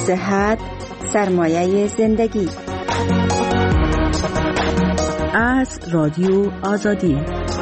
صحت سرمایه زندگی. از رادیو آزادی.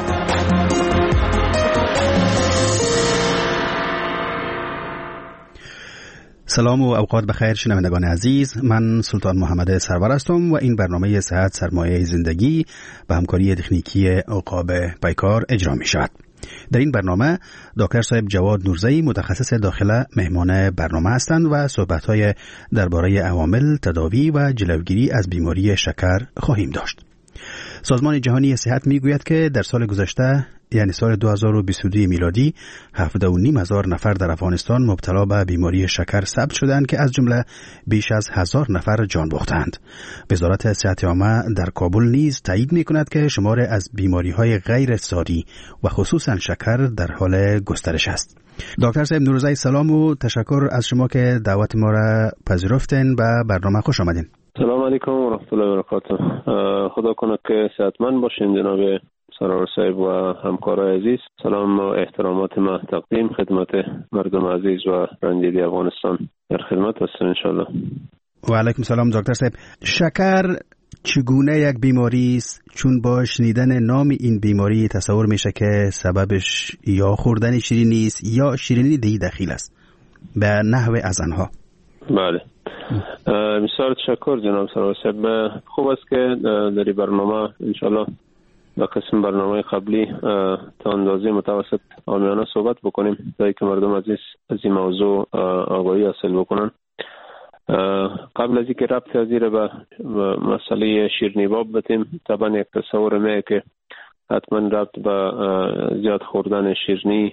سلام و اوقات بخیر شنوندگان عزیز، من سلطان محمد سرور هستم و این برنامه صحت سرمایه زندگی به همکاری تکنیکی عقاب پیکار اجرا می شود. در این برنامه دکتر صاحب جواد نورزی متخصص داخله مهمان برنامه هستند و صحبت‌های درباره عوامل تداوی و جلوگیری از بیماری شکر خواهیم داشت. سازمان جهانی صحت میگوید که در سال گذشته یعنی سال 2022 میلادی 7,500 نفر در افغانستان مبتلا به بیماری شکر ثبت شدند که از جمله بیش از 1000 نفر جان باختند. وزارت صحت عامه در کابل نیز تایید میکند که شمار از بیماری‌های غیر ساری و خصوصا شکر در حال گسترش است. دکتر صاحب نورزی سلام و تشکر از شما که دعوت ما را پذیرفتین و برنامه خوش آمدین. سلام علیکم و رحمت الله و برکاته. خدا کنه که صحتمند باشین جناب سرور صاحب و همکارای عزیز. سلام و احترامات ما تقدیم خدمت مردم عزیز و رنجیده افغانستان. در خدمت هستم انشالله. و علیکم سلام دکتر صاحب. شکر چگونه یک بیماری است؟ چون با شنیدن نام این بیماری تصور میشه که سببش یا خوردن شیرینی است یا شیرینی دی داخل است به نحو از آنها. بله، بسیار تشکر جناب سرور صاحب. خوب است که در برنامه انشالله به قسم برنامه قبلی تا اندازه متوسط عامیانه صحبت بکنیم تا که مردم عزیز از این موضوع آگاهی حاصل بکنن. قبل از اینکه ربط از این به مسئله شیرینی باب بتیم، طبعا یک تصور میه که حتما ربط به زیاد خوردن شیرینی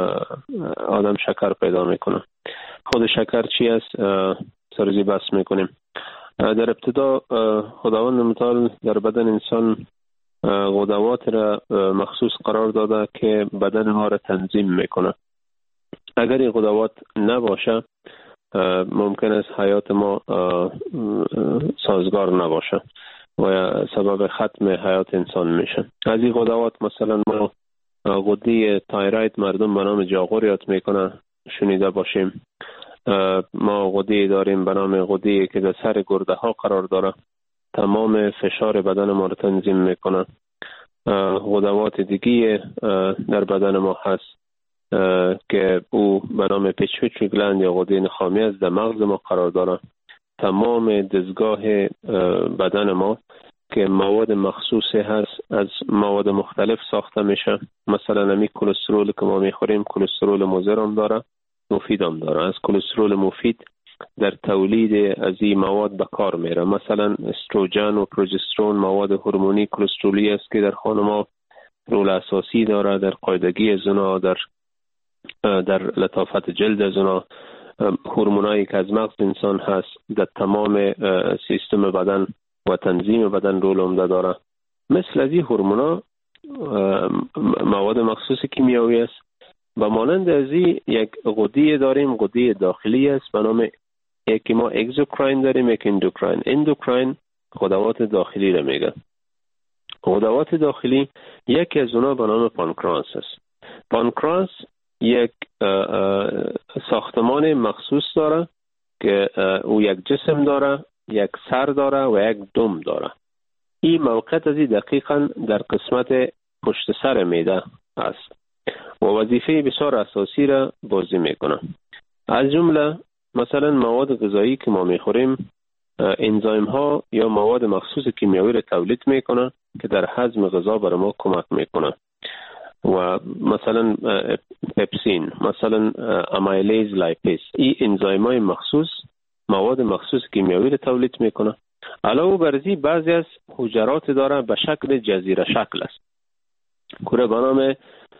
آدم شکر پیدا میکنه. خود شکر چی است سرزی بحث میکنیم. در ابتدا خداوند متعال در بدن انسان غدوات را مخصوص قرار داده که بدن ما را تنظیم میکنه. اگر این غدوات نباشه ممکن است حیات ما سازگار نباشه و سبب ختم حیات انسان میشه. از این غدوات مثلا ما غده تایروید مردم به نام جاغور یاد میکنه، شنیده باشیم. ما غده داریم به نام غده که در سر گرده ها قرار داره، تمام فشار بدن ما رو تنظیم میکنه. غدوات دیگه در بدن ما هست که او به نام پیچویچری گلند یا غده نخامی از در مغز ما قرار داره. تمام دستگاه بدن ما که مواد مخصوصی هست از مواد مختلف ساخته میشه. مثلا همی کلسترول که ما میخوریم کلسترول مضر هم داره، مفید هم داره. از کلسترول مفید در تولید از این مواد به کار میره. مثلا استروژن و پروژسترون مواد هورمونی کلسترولی است که در خانم رول اساسی داره در قاعدگی زنا، در لطافت جلد زنا. هورمونایی که از مغز انسان هست در تمام سیستم بدن و تنظیم بدن رول عمده داره. مثل از این هورمونا مواد مخصوص کیمیایی است. و مانند از این یک غده داریم، غده داخلی است به نام یکی ما اگزوکراین داریم، یک اندوکراین. اندوکراین غدوات داخلی را میگه. غدوات داخلی یکی از اونا به نام پانکراس است. پانکراس یک ساختمان مخصوص داره که او یک جسم داره، یک سر داره و یک دم داره. این موقعیت از این دقیقاً در قسمت پشت سر معده است و وظیفه بسیار اساسی را بازی میکنه. از جمله مثلا مواد غذایی که ما میخوریم انزایم ها یا مواد مخصوص کیمیایی را تولید میکنه که در هضم غذا برای ما کمک میکنه. و مثلا پپسین، مثلا امیلیز لایپیز، این انزایم های مخصوص مواد مخصوص کیمیایی را تولید میکنه. علاوه بر ازی بعضی از حجرات داره به شکل جزیره شکل است که به نام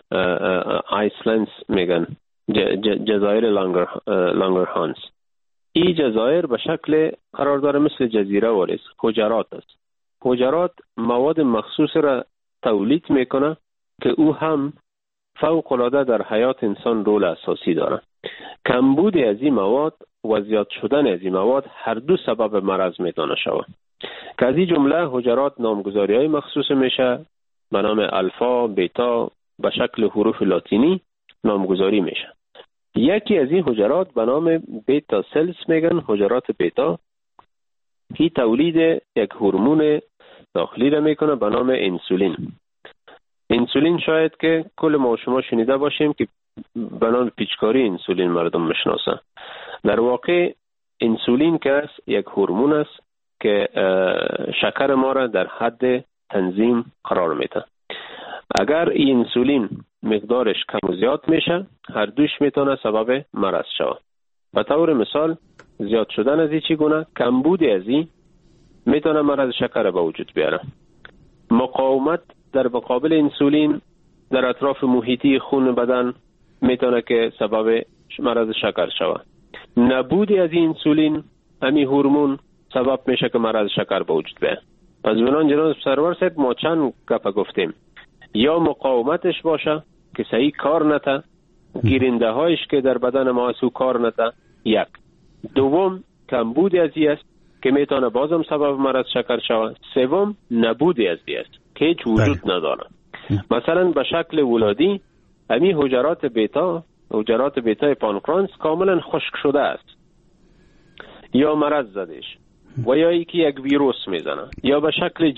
آیسلندز میگن، جزایر لانگرهانس. این جزایر به شکل قرار داره مثل جزیره واریست، حجرات است. حجرات مواد مخصوص را تولید میکنه که او هم فوق العاده در حیات انسان رول اساسی داره. کمبود از این مواد و زیاد شدن از این مواد هر دو سبب مرض میتونه شود. که از این جمله حجرات نامگذاری های مخصوص میشه به نام الفا، بیتا به شکل حروف لاتینی نامگذاری میشه. یکی از این حجرات به نام بیتا سلز میگن، حجرات بیتا، هی تولید یک هورمون داخلی را میکنه به نام انسولین. انسولین شاید که کل ما و شما شنیده باشیم که به نام پیچکاری انسولین مردم میشناسن. در واقع انسولین که است یک هورمون است که شکر ما را در حد تنظیم قرار میده. اگر این انسولین مقدارش کم و زیاد میشه، هر دوش میتونه سبب مرض شود. به طور مثال زیاد شدن از این چگونه، کمبود از این میتونه مرض شکر به وجود بیاره. مقاومت در مقابل انسولین در اطراف محیطی خون بدن میتونه که سبب مرض شکر شود. نبود از این انسولین، همین هورمون، سبب میشه که مرض شکر به وجود بیاد. پس بنان جناب سرور صاحب ما چند گپ گفتیم، یا مقاومتش باشه که صحیح کار نته، گیرنده هایش که در بدن ما سو کار نته. یک. دوم کمبود از این است که میتونه بازم سبب مرض شکر شود. سوم نبود از این است که هیچ وجود نداره. مثلا به شکل ولادی همین حجرات بیتا پانکرانس کاملا خشک شده است، یا مرض زدش، و یا یک ویروس میزنه، یا به شکل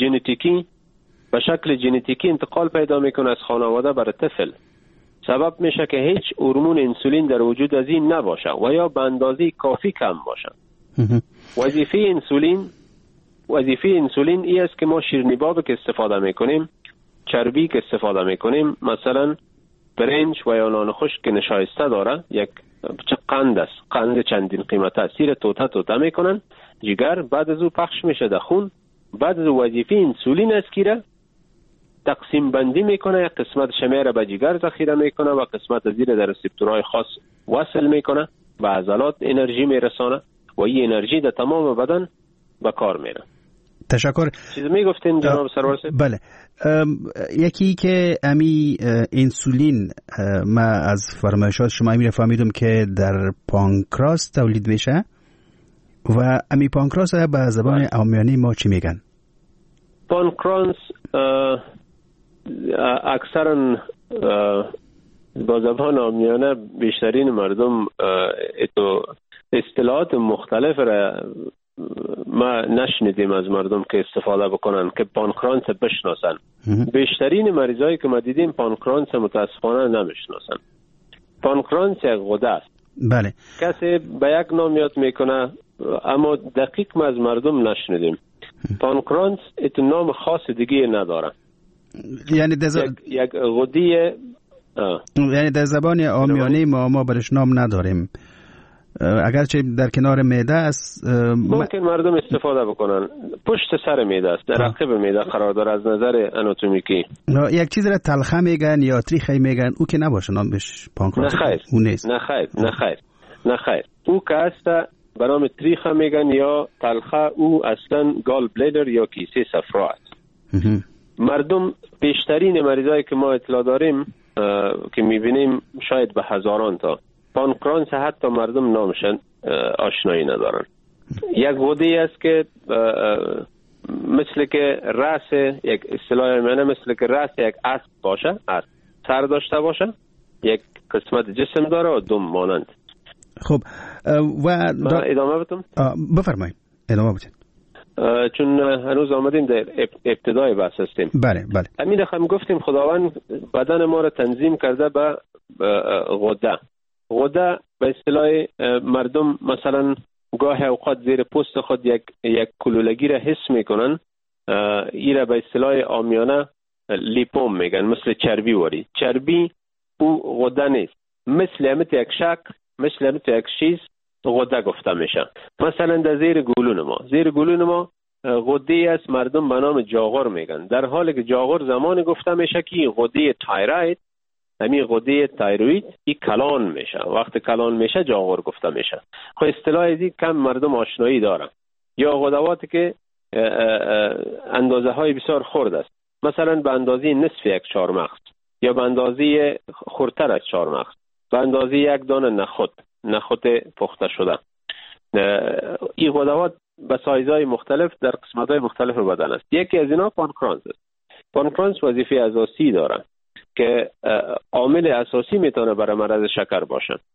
ژنتیکی انتقال پیدا میکنه از خانواده بر طفل. سبب میشه که هیچ هورمون انسولین در وجود از این نباشه و یا به اندازه کافی کم باشه. وظیفه انسولین ای است که ما شیرینی که استفاده میکنیم، چربی که استفاده میکنیم، مثلا برنج و یا نان خشک که نشایسته داره، یک قند است، قند چندین قیمته، سیر توته میکنن، جگر بعد از او پخش میشه در خون. بعد از وظیفه انسولین است که تقسیم بندی میکنه، یک قسمت شمیر به جگر ذخیره میکنه و قسمت زیر در رسپتورهای خاص وصل میکنه، به عضلات انرژی میرسانه و این انرژی در تمام بدن به کار میره. تشکر. چیز میگفتین جناب سرور صاحب؟ بله. یکی که امی انسولین، ما از فرمایشات شما امی فهمیدم که در پانکراس تولید میشه و امی پانکراس به زبان عامیانه ما چی میگن؟ پانکراس اکثرا با زبان عامیانه بیشترین مردم اصطلاحات مختلف را ما نشنیدیم از مردم که استفاده بکنن که پانکرانس بشناسن. بیشترین مریضایی که ما دیدیم پانکرانس متاسفانه نمیشناسن. پانکرانس یک غده است. بله. کسی به یک نام یاد میکنه اما دقیق ما از مردم نشنیدیم. پانکرانس ات نام خاص دیگه نداره. یعنی یک غده، یعنی در زبان عامیانه ما برش نام نداریم، اگرچه در کنار معده است. ممکن مردم استفاده بکنن. پشت سر معده است، در عقب معده قرار داره از نظر اناتومیکی. یک چیز را تلخه میگن یا تریخه میگن، او که نباشه نامش پانکراس. نه خیر. او که است به نام تریخه میگن یا تلخه، او اصلا گال بلیدر یا کیسه صفرا است. مردم بیشترین مریضایی که ما اطلاع داریم که میبینیم شاید به هزاران تا پانکرانس حتی مردم نامشن آشنایی ندارن. یک غده است که مثل که راس، یک اصطلاح منه مثل که راس یک اسب باشه، اسب سر داشته باشه، یک قسمت جسم داره و دم مانند. خب و ادامه بدم؟ بفرمایید، ادامه بدین. چون هنوز آمدیم در ابتدای بحث هستیم. بله. همین هم گفتیم خداوند بدن ما را تنظیم کرده به غده به اصطلاح مردم مثلا گاه اوقات زیر پوست خود یک کلولگی را حس میکنن، این را به اصطلاح عامیانه لیپوم میگن، مثل چربی واری. چربی او غده نیست، مثل همت یک شکل، مثل همت یک چیز غده گفته میشه. مثلا در زیر گلون ما غده است، مردم به نام جاغور میگن، در حالی که جاغور زمان گفته میشه که غده تایروید، همین غده تایروید این کلان میشه. وقت کلان میشه جاغور گفته میشه. خب اصطلاح ازی کم مردم آشنایی دارن. یا غدواتی که اندازه های بسیار خرد است، مثلا به اندازه نصف یک چهارمغز یا به اندازه خردتر از چهارمغز، به اندازه یک دانه نخود پخته شده. این غدوات به سایزهای مختلف در قسمت‌های مختلف بدن است. یکی از اینا پانکرانس است. پانکرانس وظیفه اساسی داره که عامل اساسی میتونه برای مرض شکر باشه.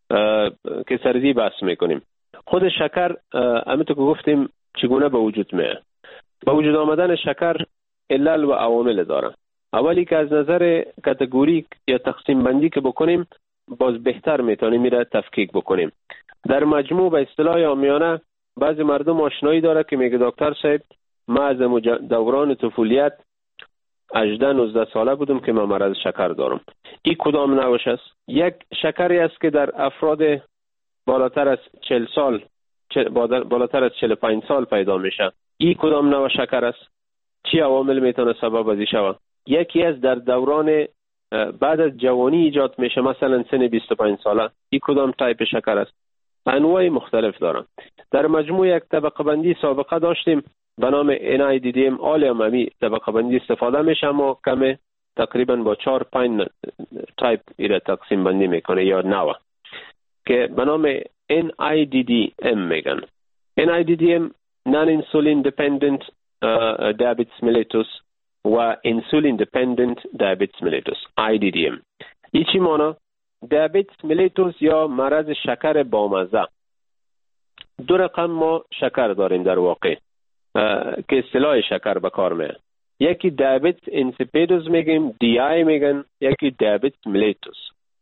که سرزی بحث میکنیم. خود شکر همونطور که گفتیم چگونه به وجود میاد. به وجود آمدن شکر علل و عوامل داره. اولی که از نظر کاتگوری یا تقسیم بندی که بکنیم باز بهتر میتونیم میره تفکیک بکنیم. در مجموع به اصطلاح عامیانه بعضی مردم آشنایی داره که میگه دکتر صاحب ما از دوران طفولیت 18-19 ساله بودم که من مرض شکر دارم. این کدام نوعش است؟ یک شکری است که در افراد بالاتر از 40 سال بالاتر از 45 سال پیدا میشه. این کدام نوع شکر است؟ چی عوامل میتونه سبب ازی شود؟ یکی از در دوران بعد از جوانی ایجاد میشه، مثلا سن 25 ساله. این کدام تایپ شکر است؟ انواع مختلف دارن. در مجموع یک طبقه بندی سابقه داشتیم به نام NIDDM عالی عمومی طبقه بندی استفاده میشه، اما کمه تقریبا با 4-5 تایپ ایره تقسیم بندی میکنه یا نوع که به نام NIDDM میگن. NIDDM Non-Insulin Dependent Diabetes Mellitus و Insulin Dependent Diabetes Mellitus IDDM. این چی مانا؟ دیابت ملیتوس یا مرض شکر بامزه. دو رقم ما شکر داریم در واقع که اصطلاح شکر به کار میاد. یکی دیابت اینسیپیدوس میگیم، DI میگن، یکی دیابت ملیتوس.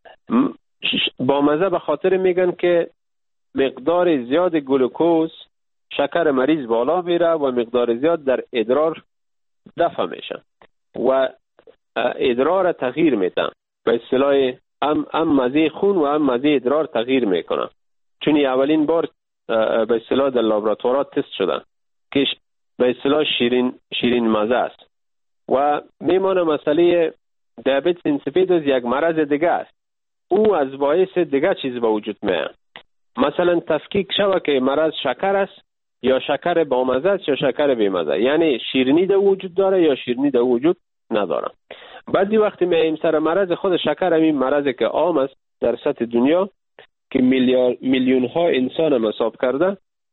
بامزه به خاطر میگن که مقدار زیاد گلوکوز شکر مریض بالا میره و مقدار زیاد در ادرار دفع میشه و ادرار تغییر میده. به اصطلاح هم مزه خون و هم مزه ادرار تغییر میکنه، چون اولین بار به اصطلاح در لابراتوارات تست شده که به اصطلاح شیرین مزه است و میمانه. مسئله دیابت اینسیپیدوس یک مرض دیگه است. او از باعث دیگه چیز به وجود میاد. مثلا تفکیک شوه که مرض شکر است یا شکر بامزه است یا شکر بیمزه، یعنی شیرینی در وجود داره یا شیرینی در وجود نداره. بعضی وقتی میایم سر مرض خود شکر، همین مرضی که عام است در سطح دنیا که میلیون ها انسان هم حساب کرده،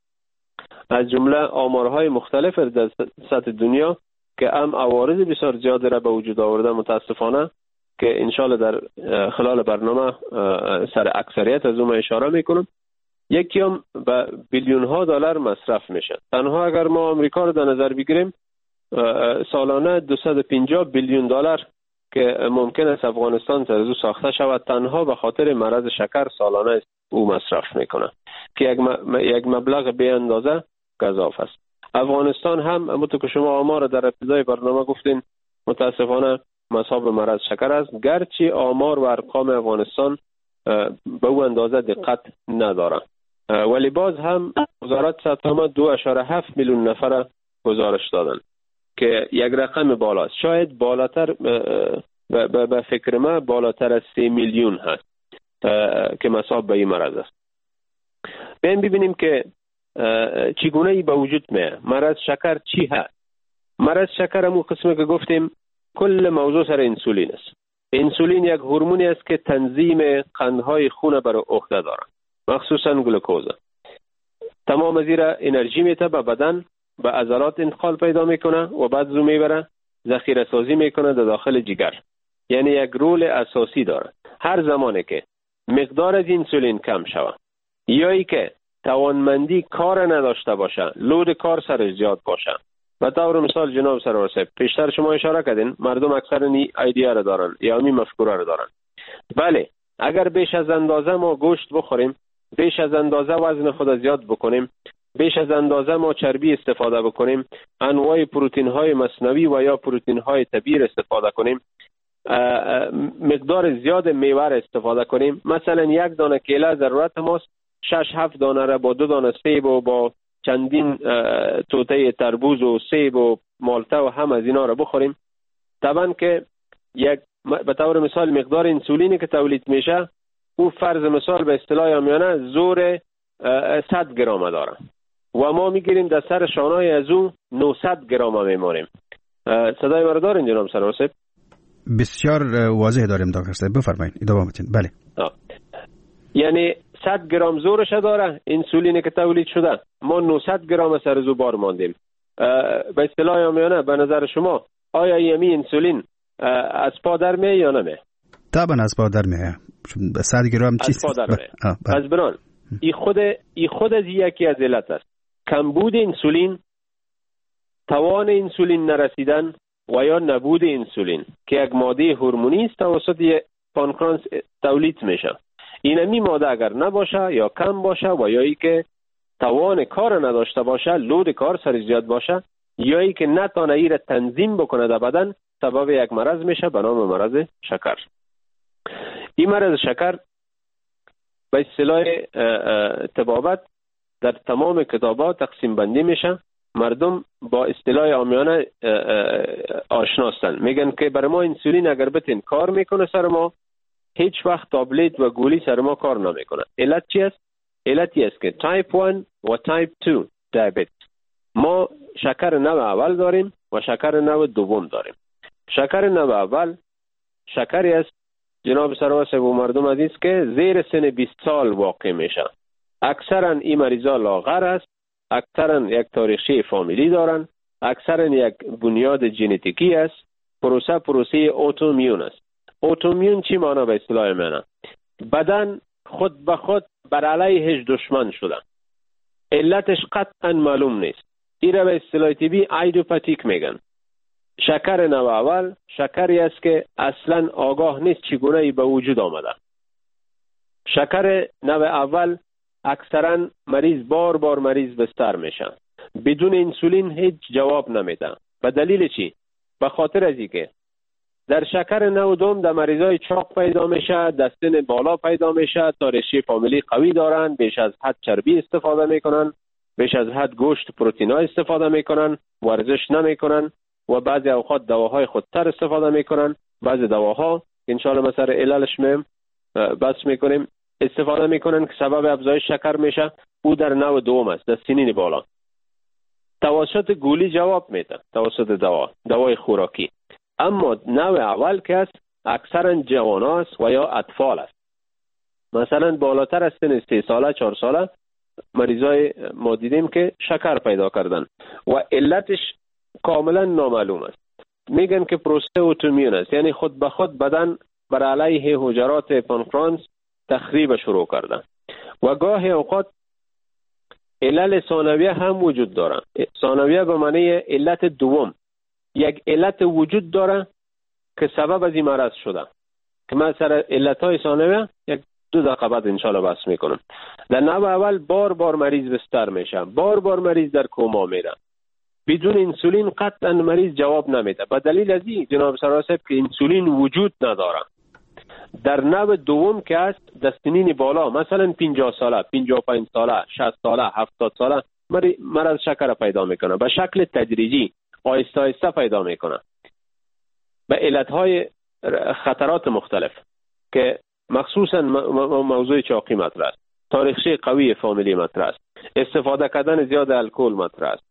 از جمله آمارهای مختلف در سطح دنیا که هم عوارض بسیار زیاد را به وجود آورده متاسفانه، که انشالله در خلال برنامه سر اکثریت از اون اشاره میکنم. یکی هم به بیلیون ها دلار مصرف میشه. تنها اگر ما آمریکا رو در نظر بگیریم سالانه 250 بیلیون دلار که ممکن است افغانستان سر از ساخته شود تنها به خاطر مرض شکر سالانه او مصرف میکنه که یک مبلغ بی اندازه گزاف است. افغانستان هم همونطور که شما آمار در ابتدای برنامه گفتین متاسفانه مصاب مرض شکر است، گرچه آمار و ارقام افغانستان به او اندازه دقت نداره، ولی باز هم وزارت صحت 2.7 میلیون نفر گزارش دادن که یک رقم بالاست. شاید بالاتر به فکر ما بالاتر از 3 میلیون هست که مصاب به این مرض است. ببینیم که چگونه ای به وجود میاد. مرض شکر چی هست؟ مرض شکر همون قسمی که گفتیم کل موضوع سر انسولین است. انسولین یک هورمونی است که تنظیم قندهای خون بر عهده داره، مخصوصا گلوکوز. تمام از را انرژی میته به بدن، به عضلات انتقال پیدا میکنه و بعد زو میبره ذخیره سازی میکنه در داخل جگر. یعنی یک رول اساسی داره. هر زمانی که مقدار از انسولین کم شوه یا ای که توانمندی کار نداشته باشه، لود کار سر زیاد باشه، به طور مثال جناب سرور صاحب پیشتر شما اشاره کردین مردم اکثر این ایده را دارن یا این مفکوره را دارن. بله، اگر بیش از اندازه ما گوشت بخوریم، بیش از اندازه وزن خود زیاد بکنیم، بیش از اندازه ما چربی استفاده بکنیم، انواع پروتئین های مصنوعی و یا پروتئین های طبیعی استفاده کنیم، مقدار زیاد میوه استفاده کنیم، مثلا یک دانه کیله ضرورت ماست، 6-7 دانه را با 2 دانه سیب و با چندین توته تربوز و سیب و مالته و هم از اینا را بخوریم، طبعا که یک به طور مثال مقدار انسولینی که تولید میشه او فرض مثال به اصطلاح عامیانه زور 100 گرم داره و ما میگیریم در سر شانهای از او 900 گرم میمونیم. صدای مرا دارین جناب سرور صاحب؟ بسیار واضح داریم دکتر صاحب، بفرمایید ادامه بدین. بله، یعنی 100 گرم زورش داره انسولینی که تولید شده، ما 900 گرم سر از او بار ماندیم. به اصطلاح عامیانه به نظر شما آیا یمی انسولین از پا در می یا نمی؟ طبعا از پا در میه 100 گرم چیست از بران ای خود از یکی از علت است. کمبود انسولین، توان انسولین نرسیدن و یا نبود انسولین که یک ماده هورمونی است توسط پانکراس تولید میشه. اینمی ماده اگر نباشه یا کم باشه و یا ای که توان کار نداشته باشه، لود کار سر زیاد باشه، یا ای که نتانه ای را تنظیم بکنه در بدن، سبب یک مرض میشه به نام مرض شکر. این مرض شکر به اصطلاح طبابت در تمام کتابات تقسیم بندی میشه. مردم با اصطلاح عامیانه آشناستن، میگن که برای ما انسولین اگر بتین کار میکنه سر ما، هیچ وقت تابلت و گولی سر ما کار نمیکنه. علت چی است؟ علتی است که تایپ 1 و تایپ 2 دیابت، ما شکر نوع اول داریم و شکر نوع دوم داریم. شکر نوع اول شکری است جناب سرور و مردم عزیز که زیر سن 20 سال واقع میشه. اکثرا این مریضا لاغر است، اکثرا یک تاریخچه فامیلی دارن، اکثرا یک بنیاد ژنتیکی است. پروسه اوتومیون است. اوتومیون چی معنی به اصطلاح منه؟ بدن خود به خود بر علیهش دشمن شده. علتش قطعا معلوم نیست. این را به اصطلاح طبی ایدوپاتیک میگن. شکر نوع اول شکری است که اصلا آگاه نیست چگونه ای به وجود آمده. شکر نوع اول اکثرا مریض بار مریض بستر میشه، بدون انسولین هیچ جواب نمیده. به دلیل چی؟ به خاطر از اینکه در شکر نوع دوم در مریضای چاق پیدا میشه، دستن بالا پیدا میشه، تاریخچه فامیلی قوی دارن، بیش از حد چربی استفاده میکنن، بیش از حد گوشت پروتئین استفاده میکنن، ورزش نمیکنن و بعضی اوقات دواهای خودتر استفاده میکنن. بعضی دواها انشالله مثلا عللش میم بس میکنیم استفاده میکنن که سبب افزایش شکر میشه. او در نوع دوم است، در سنین بالا. توسط گولی جواب میده، توسط دوای خوراکی. اما نوع اول که است اکثرا جوان است و یا اطفال است. مثلا بالاتر از سن 3 ساله 4 ساله مریضای ما دیدیم که شکر پیدا کردن و علتش کاملا نامعلوم است. میگن که پروسه اوتومیون است، یعنی خود به خود بدن بر علیه حجرات پانکراس تخریب شروع کردن. و گاهی اوقات علل ثانویه هم وجود دارن. ثانویه به معنی علت دوم، یک علت وجود داره که سبب از این مرض شده که من سر علتهای ثانویه 1-2 دقیقه بعد انشالله بحث میکنم. در نوع اول بار مریض بستر میشه، بار مریض در کوما میره، بدون انسولین قطعا مریض جواب نمیده. به دلیل از این جناب سرور صاحب که انسولین وجود نداره. در نوع دوم که است در سنین بالا، مثلا 50 ساله 55 ساله 60 ساله 70 ساله مرض شکر پیدا میکنه، به شکل تدریجی آهسته پیدا میکنه، به علتهای خطرات مختلف که مخصوصا موضوع چاقی مطرح است، تاریخچه قوی فامیلی مطرح است، استفاده کردن زیاد الکل مطرح است،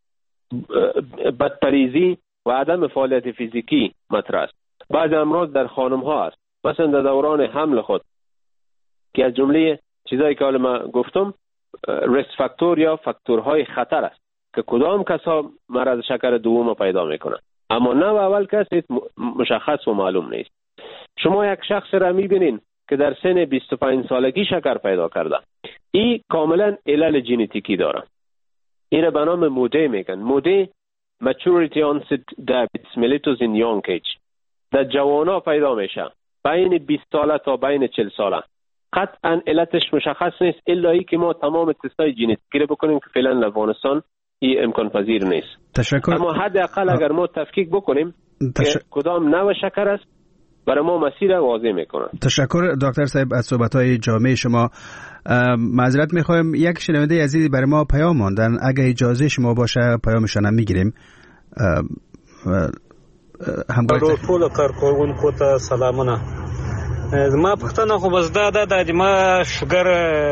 بدپریزی و عدم فعالیت فیزیکی مطرح است. بعض امراض در خانم ها است، مثلا در دوران حمل خود که از جمله چیزایی که حالا من گفتم ریسک فاکتور یا فاکتورهای خطر است که کدام کسا مرض شکر دوم پیدا میکنه. اما نوع اول کسی مشخص و معلوم نیست. شما یک شخص را میبینین که در سن 25 سالگی شکر پیدا کرده، این کاملا علل ژنتیکی داره. این را به نام موده میگن. موده maturity onset diabetes mellitus in young age، در جوانا پیدا میشه بین 20 ساله تا بین 40 ساله. قطعا علتش مشخص نیست الا ای که ما تمام تستای ژنتیکی رو بکنیم که فعلا در افغانستان این امکان پذیر نیست. تشکر. اما حداقل اگر ما تفکیک بکنیم که کدام نوع شکر است برای ما مسیر واضح میکنه. تشکر دکتر صاحب از صحبت‌های جامع شما. معذرت میخوایم یک شنونده عزیزی برای ما پیام ماندن، اگه اجازه شما باشه پیامشون هم میگیریم. همکار ټول کارکونکو ته سلامونه. ما پښتنه خو بس دا ما شوګر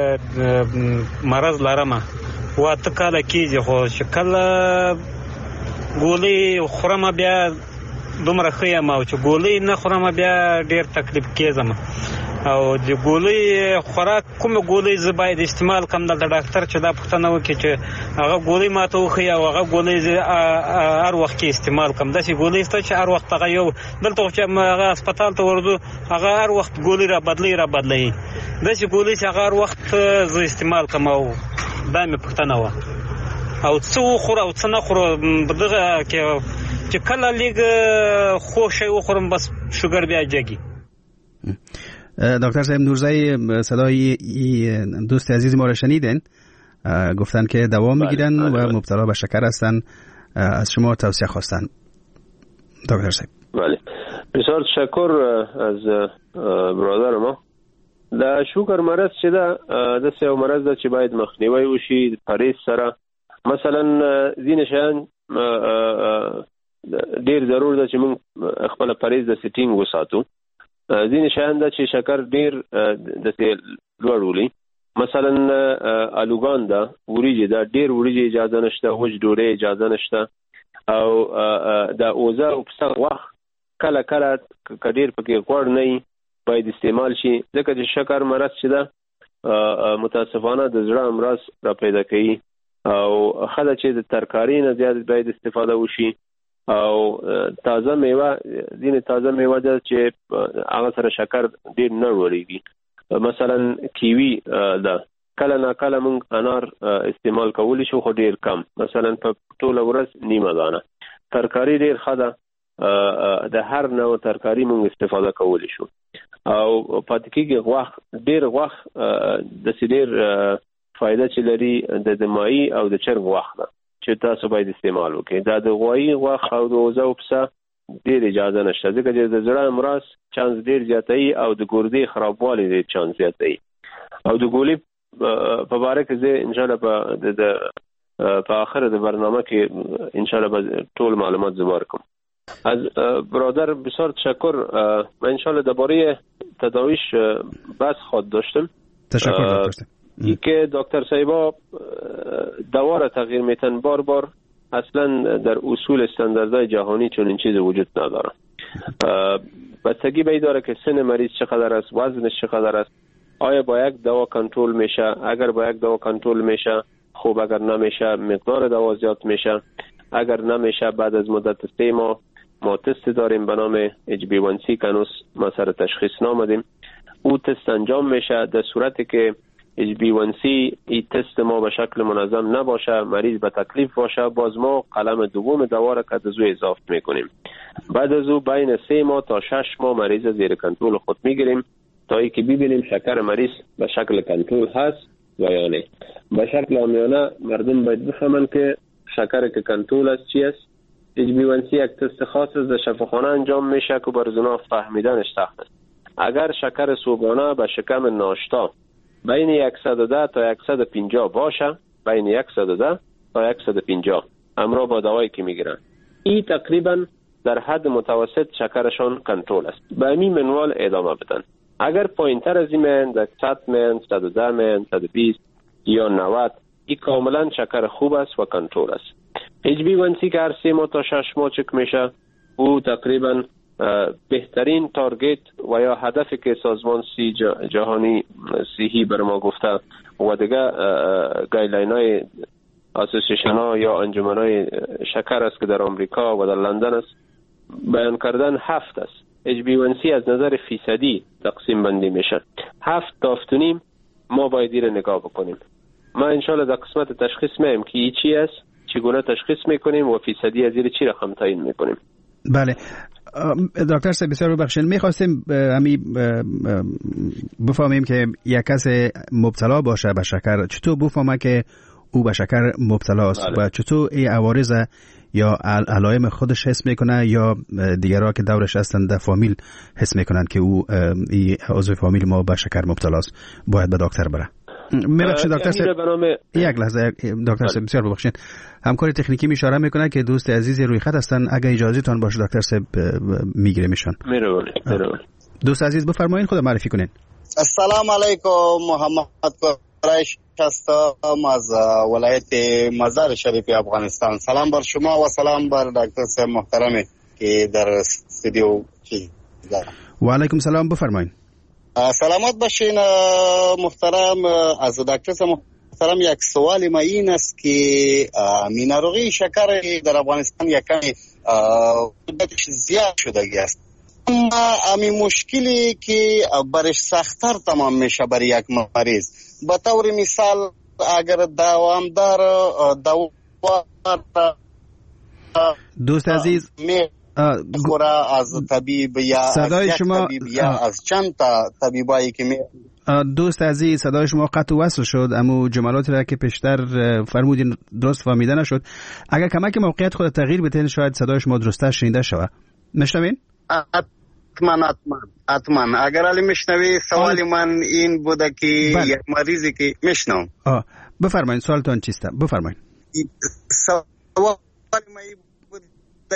مرض لرم و اته کاله کېږي، خو چې کله ګولۍ خورم بیا دومره ښه یم او چې ګولۍ نه خورم بیا ډېر تکلیف کېږم. او د ګولۍ خوراک کوم ګولۍ ز باید استعمال کوم د ډاکټر چې دا پوښتنه وکړي چې هغه ګولۍ ماته وخی او هغه ګولۍ هر وخت کې استعمال کوم. داسې ګولۍ ست چې هر وخت هغه یو دلته چې هغه هسپتال ته ورځو هغه هر وخت ګولۍ را بدلی داسې ګولۍ چې هغه هر وخت ز استعمال کوم. او دا مې پوښتنه و او څه وخور او څه نه خور دغه کې چې کله لیگ خوشی وخورم بس شوگر بیا جگی. دکتر صاحب نورزای صدای دوست عزیز ما را شنیدن، گفتن که دوا میگیرن و مبتلا به شکر هستن، از شما توصیه خواستن. دکتر صاحب بله بسیار تشکر از برادر ما. د شوگر مرض چې د سیو مرض ده چې باید مخنیوي وشي پرهیز سره. مثلا ځینې شیان ډیر ضرور ده چې موږ خپل پرهیز د سیټینګ وساتو. ځینې شیان ده چې شکر ډیر د لوړ ولي. مثلا الوګان ده، وریجې ده، ډیر وریجې اجازه نشته، وچ ډوډۍ اجازه نشته، او د اوزه او پسه غوښه کله کله کډیر پکې غوړ نه باید استعمال شي، ځکه چې شکر مرض چې ده متاسفانه د زړه امراض را پیدا کوي. او خدای چې د ترکاری نه زیات باید استفاده وشي. او تازه میوه، ځینې تازه میوه ده چې هغه سره شکر ډیر نه لوړیږي. مثلا کیوي ده، کله نه کله موږ انار استعمال کولی شو خو ډیر کم، مثلا په ټوله ورځ نیمه دانه. ترکاری ډیر ښه ده، د هر نوع ترکاری موږ استفاده کولی شو. او پاتې کېږي غوښه، ډیر غوښه د ډیر فائدہ چې لري د دماغي او د چرګ غوښه ده چې تاسو باید استعمال وکړئ. دا د غوایي غوښه او د اوزه او پسه ډیر اجازه نشته، ځکه چې د زړه امراض چانس ډیر زیاتوي او د ګردې خرابوالی ډیر چانس زیاتوي. او د ګولۍ په باره کې زه ان شاء الله په آخر د برنامه کې ان شاء الله به ټول معلومات زبر کوم. از برادر بسیار تشکر. من ان شاء الله درباره تداویش بحث خواهد داشتم. تشکر دکتر. که دکتر صاحبا دوا را تغییر میتن بار اصلا در اصول استانداردهای جهانی چون این چیز وجود نداره. بستگی به این داره که سن مریض چقدر است، وزنش چقدر است، آیا با یک دوا کنترل میشه، اگر با یک دوا کنترل میشه خوب، اگر نمیشه مقدار دوا زیاد میشه، اگر نمیشه بعد از مدت 3 ماه ما تست داریم به نام HbA1c که هنوز ما سر تشخیص نامدیم. او تست انجام میشه. در صورتی که HbA1c این تست ما به شکل منظم نباشه، مریض به تکلیف باشه، باز ما قلم دوم دوا را که از او اضافه میکنیم. بعد از او بین 3 ماه تا 6 ماه مریض زیر کنترل خود میگیریم تا اینکه ببینیم شکر مریض به شکل کنترل هست و یا نه. به شکل عامیانه مردم باید بفهمن که شکر که کنترل است چی است. HbA1c یک تست خاص است در شفاخانه انجام میشه که بر زنا فهمیدنش سخت است. اگر شکر صبحانه به شکم ناشتا بین 110 تا 150 باشه، بین 110 تا 150 همراه با دوایی که میگیرن، این تقریبا در حد متوسط شکرشان کنترل است. به همین منوال ادامه بدن. اگر پایینتر از این در 100 من، 110 من، 120 یا 90 این کاملا شکر خوب است و کنترل است. HbA1c که هر 3 ماه تا 6 ماه چک میشه، او تقریبا بهترین تارگت و یا هدفی که سازمان جهانی صحی بر ما گفته و دیگه گایدلاین های اسوسییشن ها یا انجمن های شکر است که در آمریکا و در لندن است بیان کردن 7 است. HbA1c از نظر فیصدی تقسیم بندی میشه. 7 تا 7.5 ما باید این نگاه بکنیم. ما انشالله در قسمت تشخیص میم که این چی است، چگونه تشخیص میکنیم و فیصدی از این چی رقم تعیین میکنیم. بله دکتر صاحب بسیار ببخشید، میخواستیم بفهمیم که یک کس مبتلا باشه به شکر چطور بفهمه که او به شکر مبتلا است و چطور این عوارض یا علائم خودش حس میکنه یا دیگرها که دورش هستند در فامیل حس میکنن که او این عضو فامیل ما به شکر مبتلا است، باید به دکتر بره. میبخشید دکتر صاحب یک لحظه دکتر صاحب بسیار ببخشید، همکار تکنیکی اشاره میکنه که دوست عزیزی روی خط هستن، اگه اجازه تان باشه دکتر صاحب میگیره میشن. دوست عزیز بفرمایید خود معرفی کنین. السلام علیکم، محمد قریش هستم از ولایت مزار شریف افغانستان. سلام بر شما و سلام بر دکتر صاحب محترم که در استودیو دارم. و علیکم سلام، بفرمایید. سلامت باشین محترم. از دکتر محترم یک سوال ما این است که میناروغی شکر در افغانستان یکمی مدتش زیاد شدگی است، اما همین مشکلی که برش سخت‌تر تمام میشه برای یک مریض. به طور مثال اگر دوامدار دوست عزیز خوره از طبیب یا صدای از شما طبیب یا از چند تا طبیبایی که دوست عزیز صدای شما قطع و وصل شد، اما جملاتی را که پیشتر فرمودین درست فهمیده نشد. اگر کمک موقعیت خود تغییر بدین شاید صدای شما درسته شنیده شود. میشنوین؟ حتما اگر علی میشنوی سوال من این بوده که یک مریضی که میشنم. بفرمایید سوالتون چیسته؟ بفرمایید. سوال من بوده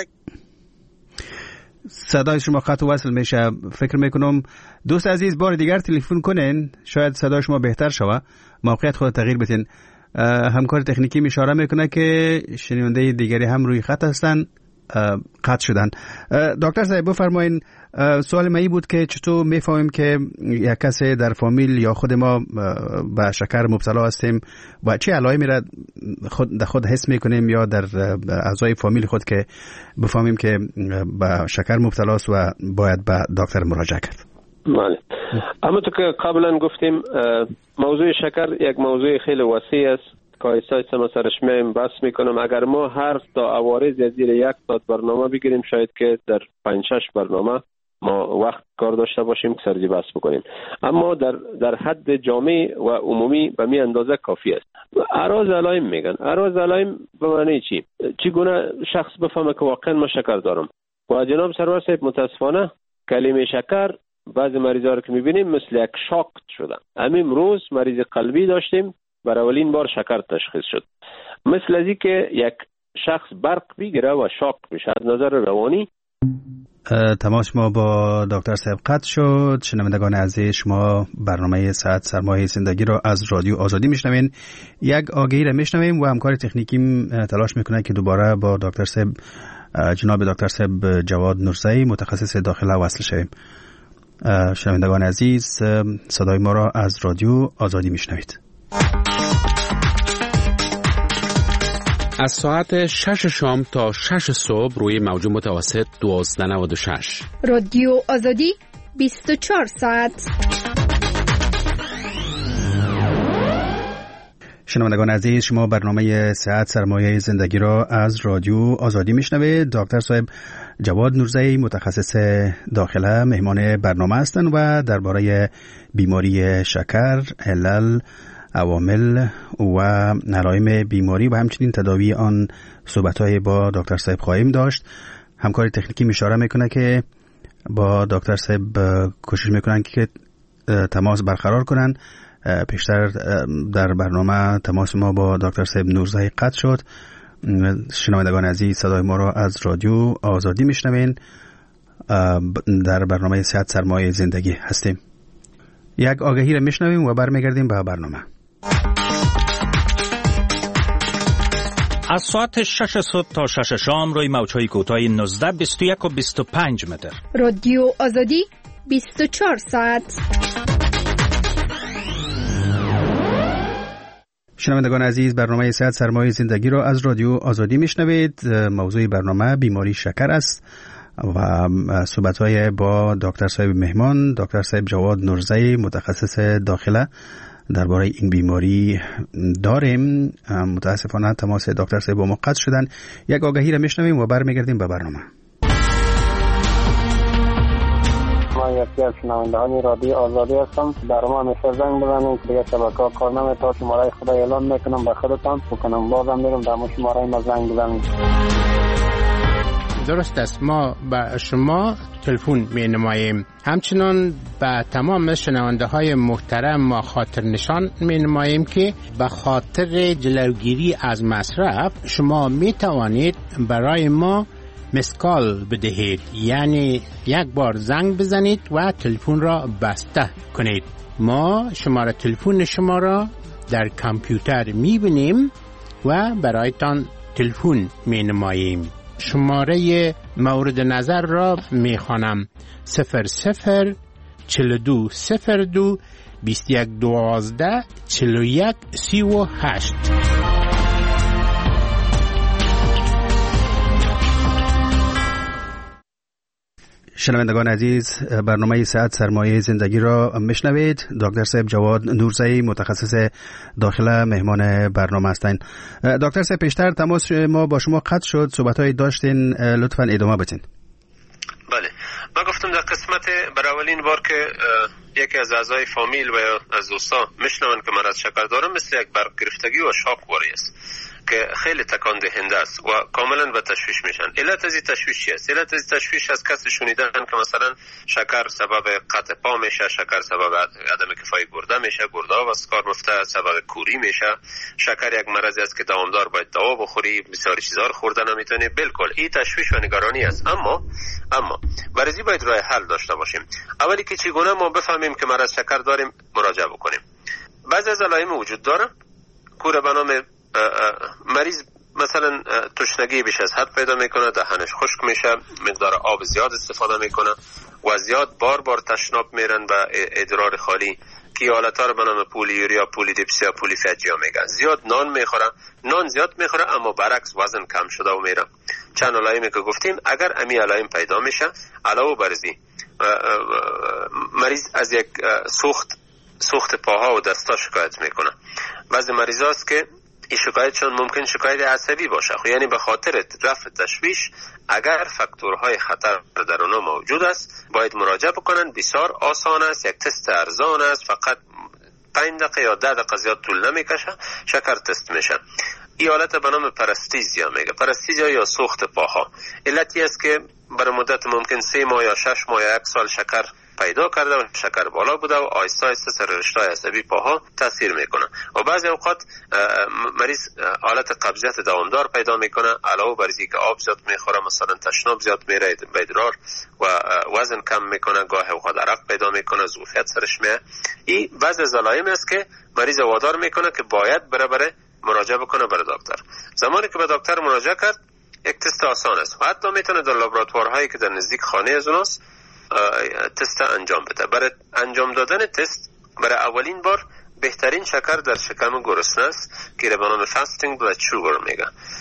صدای شما قطع و وصل میشه. فکر میکنم دوست عزیز بار دیگر تلفن کنین شاید صدای شما بهتر شود، موقعیت خود تغییر بدین. همکار تکنیکی اشاره میکنه که شنونده دیگری هم روی خط هستن قطع شدن. دکتر صاحب بفرمایین. سوال من بود که چطور میفهمیم که یک کسی در فامیل یا خود ما به شکر مبتلا هستیم و چه علائمی را خود حس میکنیم یا در اعضای فامیل خود که بفهمیم که به شکر مبتلا است و باید به دکتر مراجعه کرد. بله. اما تو که قبلا گفتیم موضوع شکر یک موضوع خیلی وسیع است که ایسا ما سرش میم بس میکنم. اگر ما هر تا عوارض زیر 1 ساعت برنامه بگیریم شاید که در 5-6 برنامه ما وقت کار داشته باشیم که سرجی بس بکنیم، اما در حد جامع و عمومی به می اندازه کافی است. اعراض علائم میگن. اعراض علائم به معنی چی؟ چگونه شخص بفهمه که واقعا من شکر دارم؟ و جناب سرور صاحب متاسفانه کلمه شکر بعضی مریضا رو که میبینیم مثل یک شاک شدن. همین روز مریض قلبی داشتیم برای اولین بار شکر تشخیص شد. مثل ازی که یک شخص برق بگیره و شاک بشه. از نظر روانی تماس ما با دکتر صاحب قطع شد. شنوندگان عزیز شما برنامه ساعت سرمایه زندگی را از رادیو آزادی میشنوین. یک آگهی را میشنویم و همکار تکنیکی تلاش میکنه که دوباره با دکتر صاحب جناب دکتر صاحب جواد نورزئی متخصص داخله وصل شویم. شنوندگان عزیز صدای ما را از رادیو آزادی میشنوید. از ساعت 6 شام تا 6 صبح روی موج متوسط 1296 رادیو آزادی 24 ساعت. شنوندگان عزیز شما برنامه صحت سرمایه زندگی را از رادیو آزادی میشنوید. دکتر صاحب جواد نورزئی متخصص داخله مهمان برنامه هستند و درباره بیماری شکر، علل، عوامل و علائم بیماری و همچنین تداوی آن صحبت‌های با دکتر صاحب خواهیم داشت. همکار تکنیکی اشاره میکنه که با دکتر صاحب کوشش میکنن که تماس برقرار کنن. پیشتر در برنامه تماس ما با دکتر صاحب نورزئی قطع شد. شنوندگان عزیز صدای ما را از رادیو آزادی میشنوین. در برنامه صحت سرمایه زندگی هستیم. یک آگهی را میشنویم و برمیگردیم به برنامه. از ساعت 6 صبح تا 6 شام روی موج‌های کوتاه 19، 21 و 25 متر. رادیو آزادی 24 ساعت. شنوندگان عزیز برنامه صحت سرمایه زندگی را از رادیو آزادی میشنوید. موضوع برنامه بیماری شکر است و صحبت‌های با دکتر صاحب مهمان دکتر صاحب جواد نورزئی متخصص داخله درباره این بیماری داریم. متاسفانه تماس دکتر صاحب با ما قطع شدن. یک آگهی را میشنویم و برمیگردیم به برنامه. ما یکی از شنوندگان رادیو آزادی هستم. برنامه همیشه زنگ بزنید که دیگه شبکه‌ها کار نمی‌کنه. شماره خدا اعلام میکنم به خودتان بکنم بازم میرم در شماره ما زنگ بزنید. درست است. ما به شما تلفن می نماییم. همچنان به تمام شنونده های محترم ما خاطر نشان می نماییم که به خاطر جلوگیری از مصرف شما می توانید برای ما مسکال بدهید، یعنی یک بار زنگ بزنید و تلفن را بسته کنید. ما شماره تلفن شما را در کامپیوتر می بینیم و برایتان تلفن می نماییم. شماره مورد نظر را می خوانم 00 4202 2112 41 38. شنوندگان عزیز، برنامه صحت سرمایه زندگی را میشنوید. دکتر صاحب جواد نورزئی متخصص داخله مهمان برنامه هستند. دکتر صاحب، پیشتر تماس ما با شما قطع شد، صحبت‌های داشتین، لطفاً ادامه بدین. بله، من گفتم در قسمت برای اولین بار که یکی از اعضای فامیل و یا از دوستا میشنون که مرض شکر دارم، مثل یک برق گرفتگی و شاکواری است که خیلی تکان دهنده است و کاملا به تشویش میشن. علت از این تشویش چی است؟ علت از تشویش از کسی شنیدن که مثلا شکر سبب قطع پا میشه، شکر سبب عدم کفایی گرده میشه، گرده و از کار مفته، سبب کوری میشه. شکر یک مرضی است که دوامدار باید دوا بخوری، بسیاری چیزا رو خوردن نمیتونی. بالکل این تشویش و نگرانی است. اما برای باید راه حل داشته باشیم. اولی که چگونه ما بفهمیم که مرض شکر داریم، مراجعه بکنیم. بعضی از علائم وجود داره که به نام مریض مثلا تشنگی بیش از حد پیدا میکنه، دهنش خشک میشه، مقدار آب زیاد استفاده میکنه و زیاد بار تشناب میرن به ادرار خالی که حالتها رو به نام پولیوریا، پولیدیپسیا، پولیفاجیا میگن. زیاد نان زیاد میخوره اما برعکس وزن کم شده و میره. چند علائمی که گفتیم، اگر امی علائم پیدا میشه، علاوه بر ازی مریض از یک سوخت پاها و دستا شکایت میکنه. بعضی مریضا است که این شکایتشون ممکن شکایت عصبی باشه، یعنی به خاطر رفع تشویش اگر فاکتورهای خطر در اونها موجود است باید مراجعه بکنن. بسیار آسان است، یک تست ارزان است، فقط 5 دقیقه یا 10 دقیقه زیاد طول نمیکشه، شکر تست میشه. این حالت به نام پرستیزیا میگه. پرستیزیا یا سوخت پاها علتی است که برای مدت ممکن 3 ماه یا 6 ماه یا 1 سال شکر پیدا کرده و شکر بالا بوده و آهسته آهسته سر رشته عصبی پاها تاثیر میکنه و بعضی اوقات مریض حالت قبضیت دوامدار پیدا میکنه. علاوه بر اینکه آب زیاد میخوره، مثلا تشناب زیاد میره به ادرار و وزن کم میکنه، گاه اوقات عرق پیدا میکنه، ظرفیت سرش میاد. این بعضی از علائم است که مریض وادار میکنه که باید بره مراجعه بکنه برای دکتر. زمانی که به دکتر مراجعه کرد، یک تست آسان است و حتی میتونه در لابراتوارهایی که در نزدیک خانه از اوناست تست انجام بده. برای انجام دادن تست برای اولین بار بهترین شکر در شکم گرسنه است که به نام فاستینگ بلاد شوگر میگه.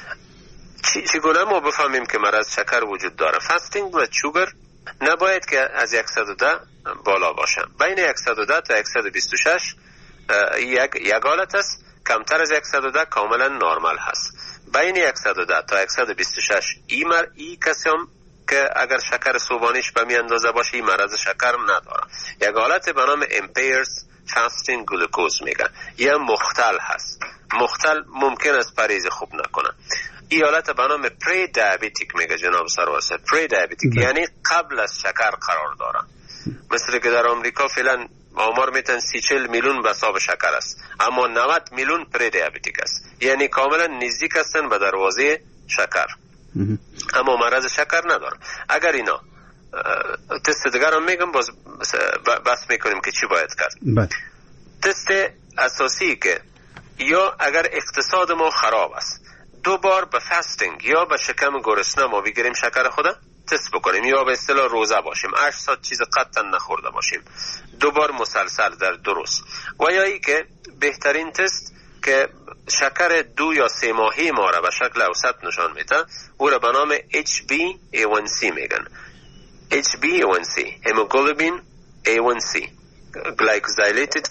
چگونه ما بفهمیم که مرض شکر وجود داره؟ فاستینگ بلاد شوگر نباید که از 110 بالا باشه. بین 110 تا 126 یک حالت است، کمتر از 110 کاملا نرمال هست. بین 110 تا 126 ای کسی هم که اگر شکر صبحانیش به می اندازه باشه این مرض شکر نداره. یک حالت به نام impaired fasting glucose میگن، یه مختل هست. مختل ممکن است پرهیز خوب نکنه. این حالت به نام پری دیابتیک میگه جناب سرواسه. پری دیابتیک یعنی قبل از شکر قرار داره. مثل که در آمریکا فعلا آمار میتن 30-40 میلیون به حساب شکر است، اما 90 میلیون پری دیابتیک است، یعنی کاملا نزدیک هستن به دروازه شکر اما مرض شکر ندارن. اگر اینا تست دیگر هم میگم باز بس میکنیم که چی باید کرد. تست اساسی که یا اگر اقتصاد ما خراب است 2 بار به فاستینگ یا به شکم گرسنه ما بگیریم شکر خود تست بکنیم، یا به اصطلاح روزه باشیم 8 ساعت چیز قطعا نخورده باشیم 2 بار مسلسل در 2 روز. و یا ای که بهترین تست که شکر 2 یا 3 ماهی ما را به شکل اوسط نشان میده، او را به نام HbA1c میگن. HbA1c hemoglobin A1c glycosylated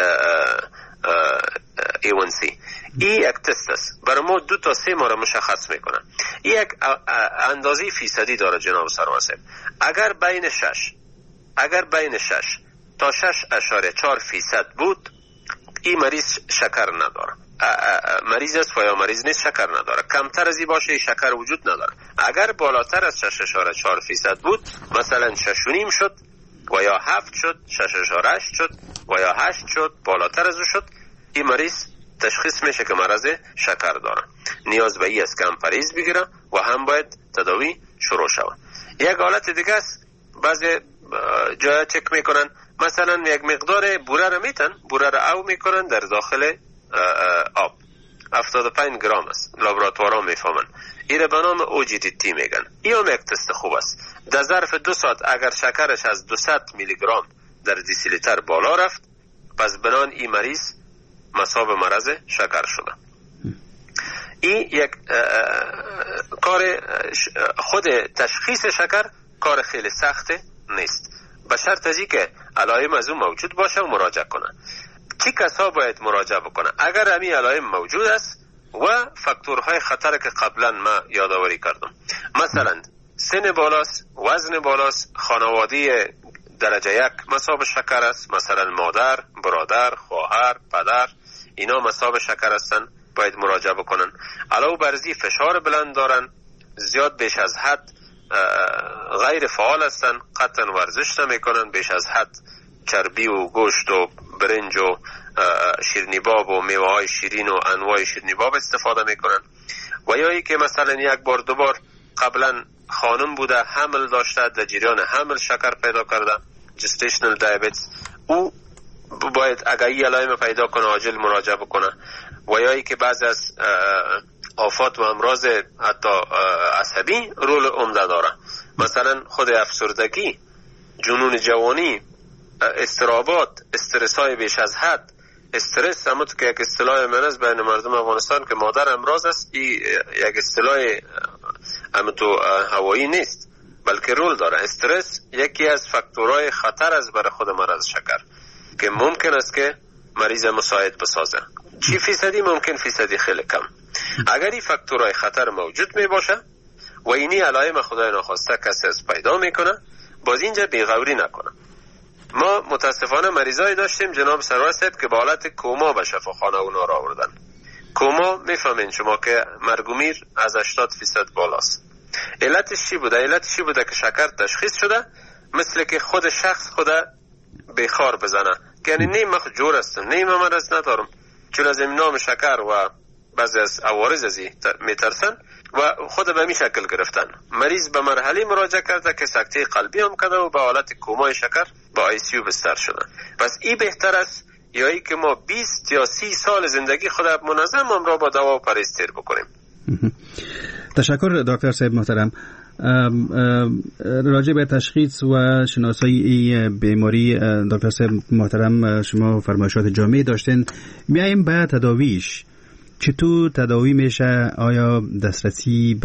A1c. این یک تست است، برای ما 2 تا 3 ماه را مشخص میکنه. این یک اندازه فیصدی داره جناب سرواسه. اگر بین 6 تا 6.4% بود این مریض شکر نداره. مریض است و یا مریض نیست شکر نداره. کمتر از این باشه شکر وجود نداره. اگر بالاتر از 6.4% بود، مثلا 6.5 شد و یا 7 شد، 6.8 شد و یا 8 شد، بالاتر از او شد، این مریض تشخیص میشه که مرض شکر داره. نیاز به این است که هم پرهیز بگیره و هم باید تداوی شروع شود. یک حالت دیگه است، بعضی جای چک میکنن مثلا یک مقدار بوره رو میتن، بوره رو او میکنن در داخل آب 75 گرم است، لابراتوارا میفهمن. این به نام OGTT میگن. این هم یک تست خوب است. در ظرف 2 ساعت اگر شکرش از 200 میلی گرم در دسیلیتر بالا رفت، پس بنان این مریض مصاب مرض شکر شده. این یک کار خود تشخیص شکر کار خیلی سخت نیست، به شرط ازی که علائم از اون موجود باشه و مراجعه کنه. چی کسا باید مراجعه بکنه؟ اگر همین علائم موجود است و فاکتورهای خطر که قبلا ما یادآوری کردم، مثلا سن بالاست، وزن بالاست، خانواده درجه 1 مصاب شکر است، مثلا مادر، برادر، خواهر، پدر، اینا مصاب شکر هستن، باید مراجعه بکنن. علاوه بر ذی فشار بلند دارن، زیاد بیش از حد غیر فعال هستن، قطعا ورزش نمیکنن، بیش از حد چربی و گوشت و برنج و شیرینیباب و میوه های شیرین و انواع شیرینیباب استفاده میکنن، و یا ای که مثلا یک بار دو بار قبلا خانم بوده، حمل داشته، در جریان حمل شکر پیدا کرده، جستیشنال دیابتس، او باید اگر این علائم پیدا کنه عاجل مراجعه بکنه. و یا ای که بعضی از آفات و امراض حتی عصبی رول عمده داره، مثلا خود افسردگی، جنون جوانی، اضطرابات، استرس های بیش از حد. استرس همون که یک اصطلاح من است بین مردم افغانستان که مادر امراض است، این یک اصطلاح همون تو هوایی نیست، بلکه رول داره. استرس یکی از فاکتورهای خطر است برای خود مرض شکر که ممکن است که مریض مساعد بسازه. چی فیصدی؟ ممکن فیصدی خیلی کم. اگر این فاکتورهای خطر موجود می باشه و اینی علائم خدای ناخواسته کسی از پیدا میکنه، باز اینجا بیغوری نکنه. ما متاسفانه مریضایی داشتیم جناب سرور صاحب که به حالت کوما به شفاخانه اونا را آوردن. کوما میفهمین شما که مرگ و میر از 80% بالاست. علتش چی بوده؟ علتش چی بوده که شکر تشخیص شده، مثل که خود شخص خدا بخار بزنه که یعنی نیم مخ جور هستم، نیم مرض ندارم، چون از نام شکر و بعضی از عوارض ازی میترسن و خود به می شکل گرفتن. مریض به مرحله مراجعه کرده که سکته قلبی هم کرده و به حالت کومای شکر با آی سی یو بستر شده. پس این بهتر است یا ای که ما 20 یا 30 سال زندگی خود منظم هم را با دوا و پرهیز تیر بکنیم. تشکر دکتر صاحب محترم. راجع به تشخیص و شناسایی بیماری دکتر صاحب محترم شما فرمایشات جامعی داشتین. میایم به تداویش. چطور تداوی میشه؟ آیا دسترسی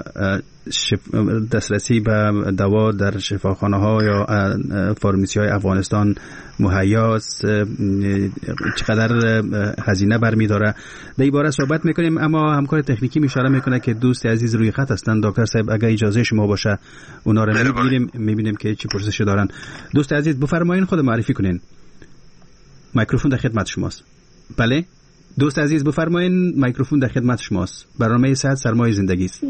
به دوا در شفاخانه ها یا فارمسی های افغانستان مهیاست؟ چقدر هزینه برمی داره؟ در این باره صحبت میکنیم، اما همکار تکنیکی اشاره میکنه که دوست عزیز روی خط هستند. دکتر صاحب اگر اجازه شما باشه اونا رو میگیریم، میبینیم که چی پرسشی دارن. دوست عزیز بفرمایید، خود معرفی کنین. میکروفون در خدمت شماست. بله دوست عزیز بفرمایید، میکروفون در خدمت شماست. برنامه صحت سرمایه زندگی است.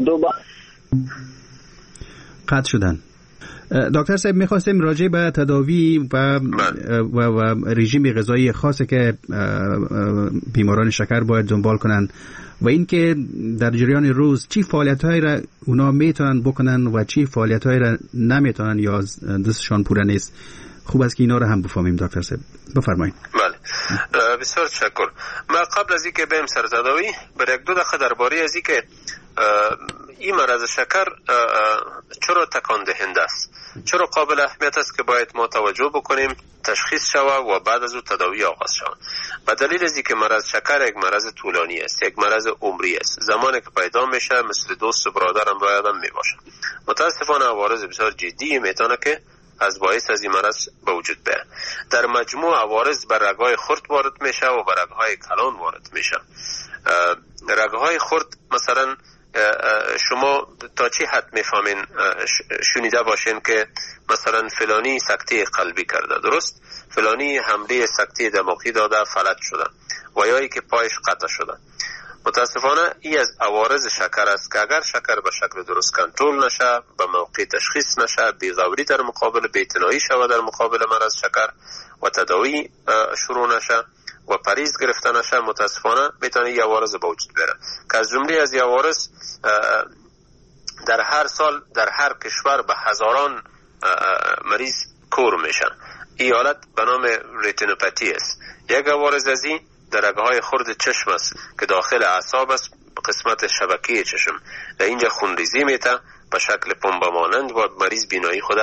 قطع شدن. دکتر صاحب میخواستیم راجع به تداوی و رژیم غذایی خاصی که بیماران شکر باید دنبال کنند و اینکه در جریان روز چی فعالیت‌هایی را اونا میتونن بکنن و چی فعالیت‌هایی را نمیتونن یا دستشان پوره نیست. خوب است که اینا رو هم بفهمیم. دکتر صاحب بفرمایید. بله بسیار تشکر. ما قبل از اینکه بریم سر تداوی بر یک دو دقیقه درباره از اینکه این مرض شکر چرا تکان دهنده است، چرا قابل اهمیت است که باید ما توجه بکنیم تشخیص شود و بعد از او تداوی آغاز شود. به دلیل از اینکه مرض شکر یک مرض طولانی است، یک مرض عمری است. زمانی که پیدا میشه مثل دوست و برادرم را یادم میباشه. متاسفانه عوارض بسیار جدی میتونه که از باعث از این مرض به وجود بیاد. در مجموع عوارض بر رگهای خرد وارد میشه و بر رگهای کلان وارد میشه. رگهای خرد مثلا شما تا چی حد میفهمین شنیده باشین که مثلا فلانی سکته قلبی کرده، درست؟ فلانی حمله سکته دماغی داده فلج شده و یا ای که پایش قطع شده. متاسفانه این از عوارض شکر است که اگر شکر به شکل درست کنترل نشه، به موقع تشخیص نشه، بی‌غوری در مقابل بی‌اعتنایی شود در مقابل مرض شکر و تداوی شروع نشه و پرهیز گرفته نشه، متاسفانه میتونه این عوارض به وجود بیاره که از جمله از این عوارض در هر سال در هر کشور به هزاران مریض کور میشن. این حالت به نام ریتینوپاتی است. یک عوارض از این در رگهای خرد چشم است که داخل اعصاب است، قسمت شبکه چشم. در اینجا خونریزی میته به شکل پنبه مانند و مریض بینایی خود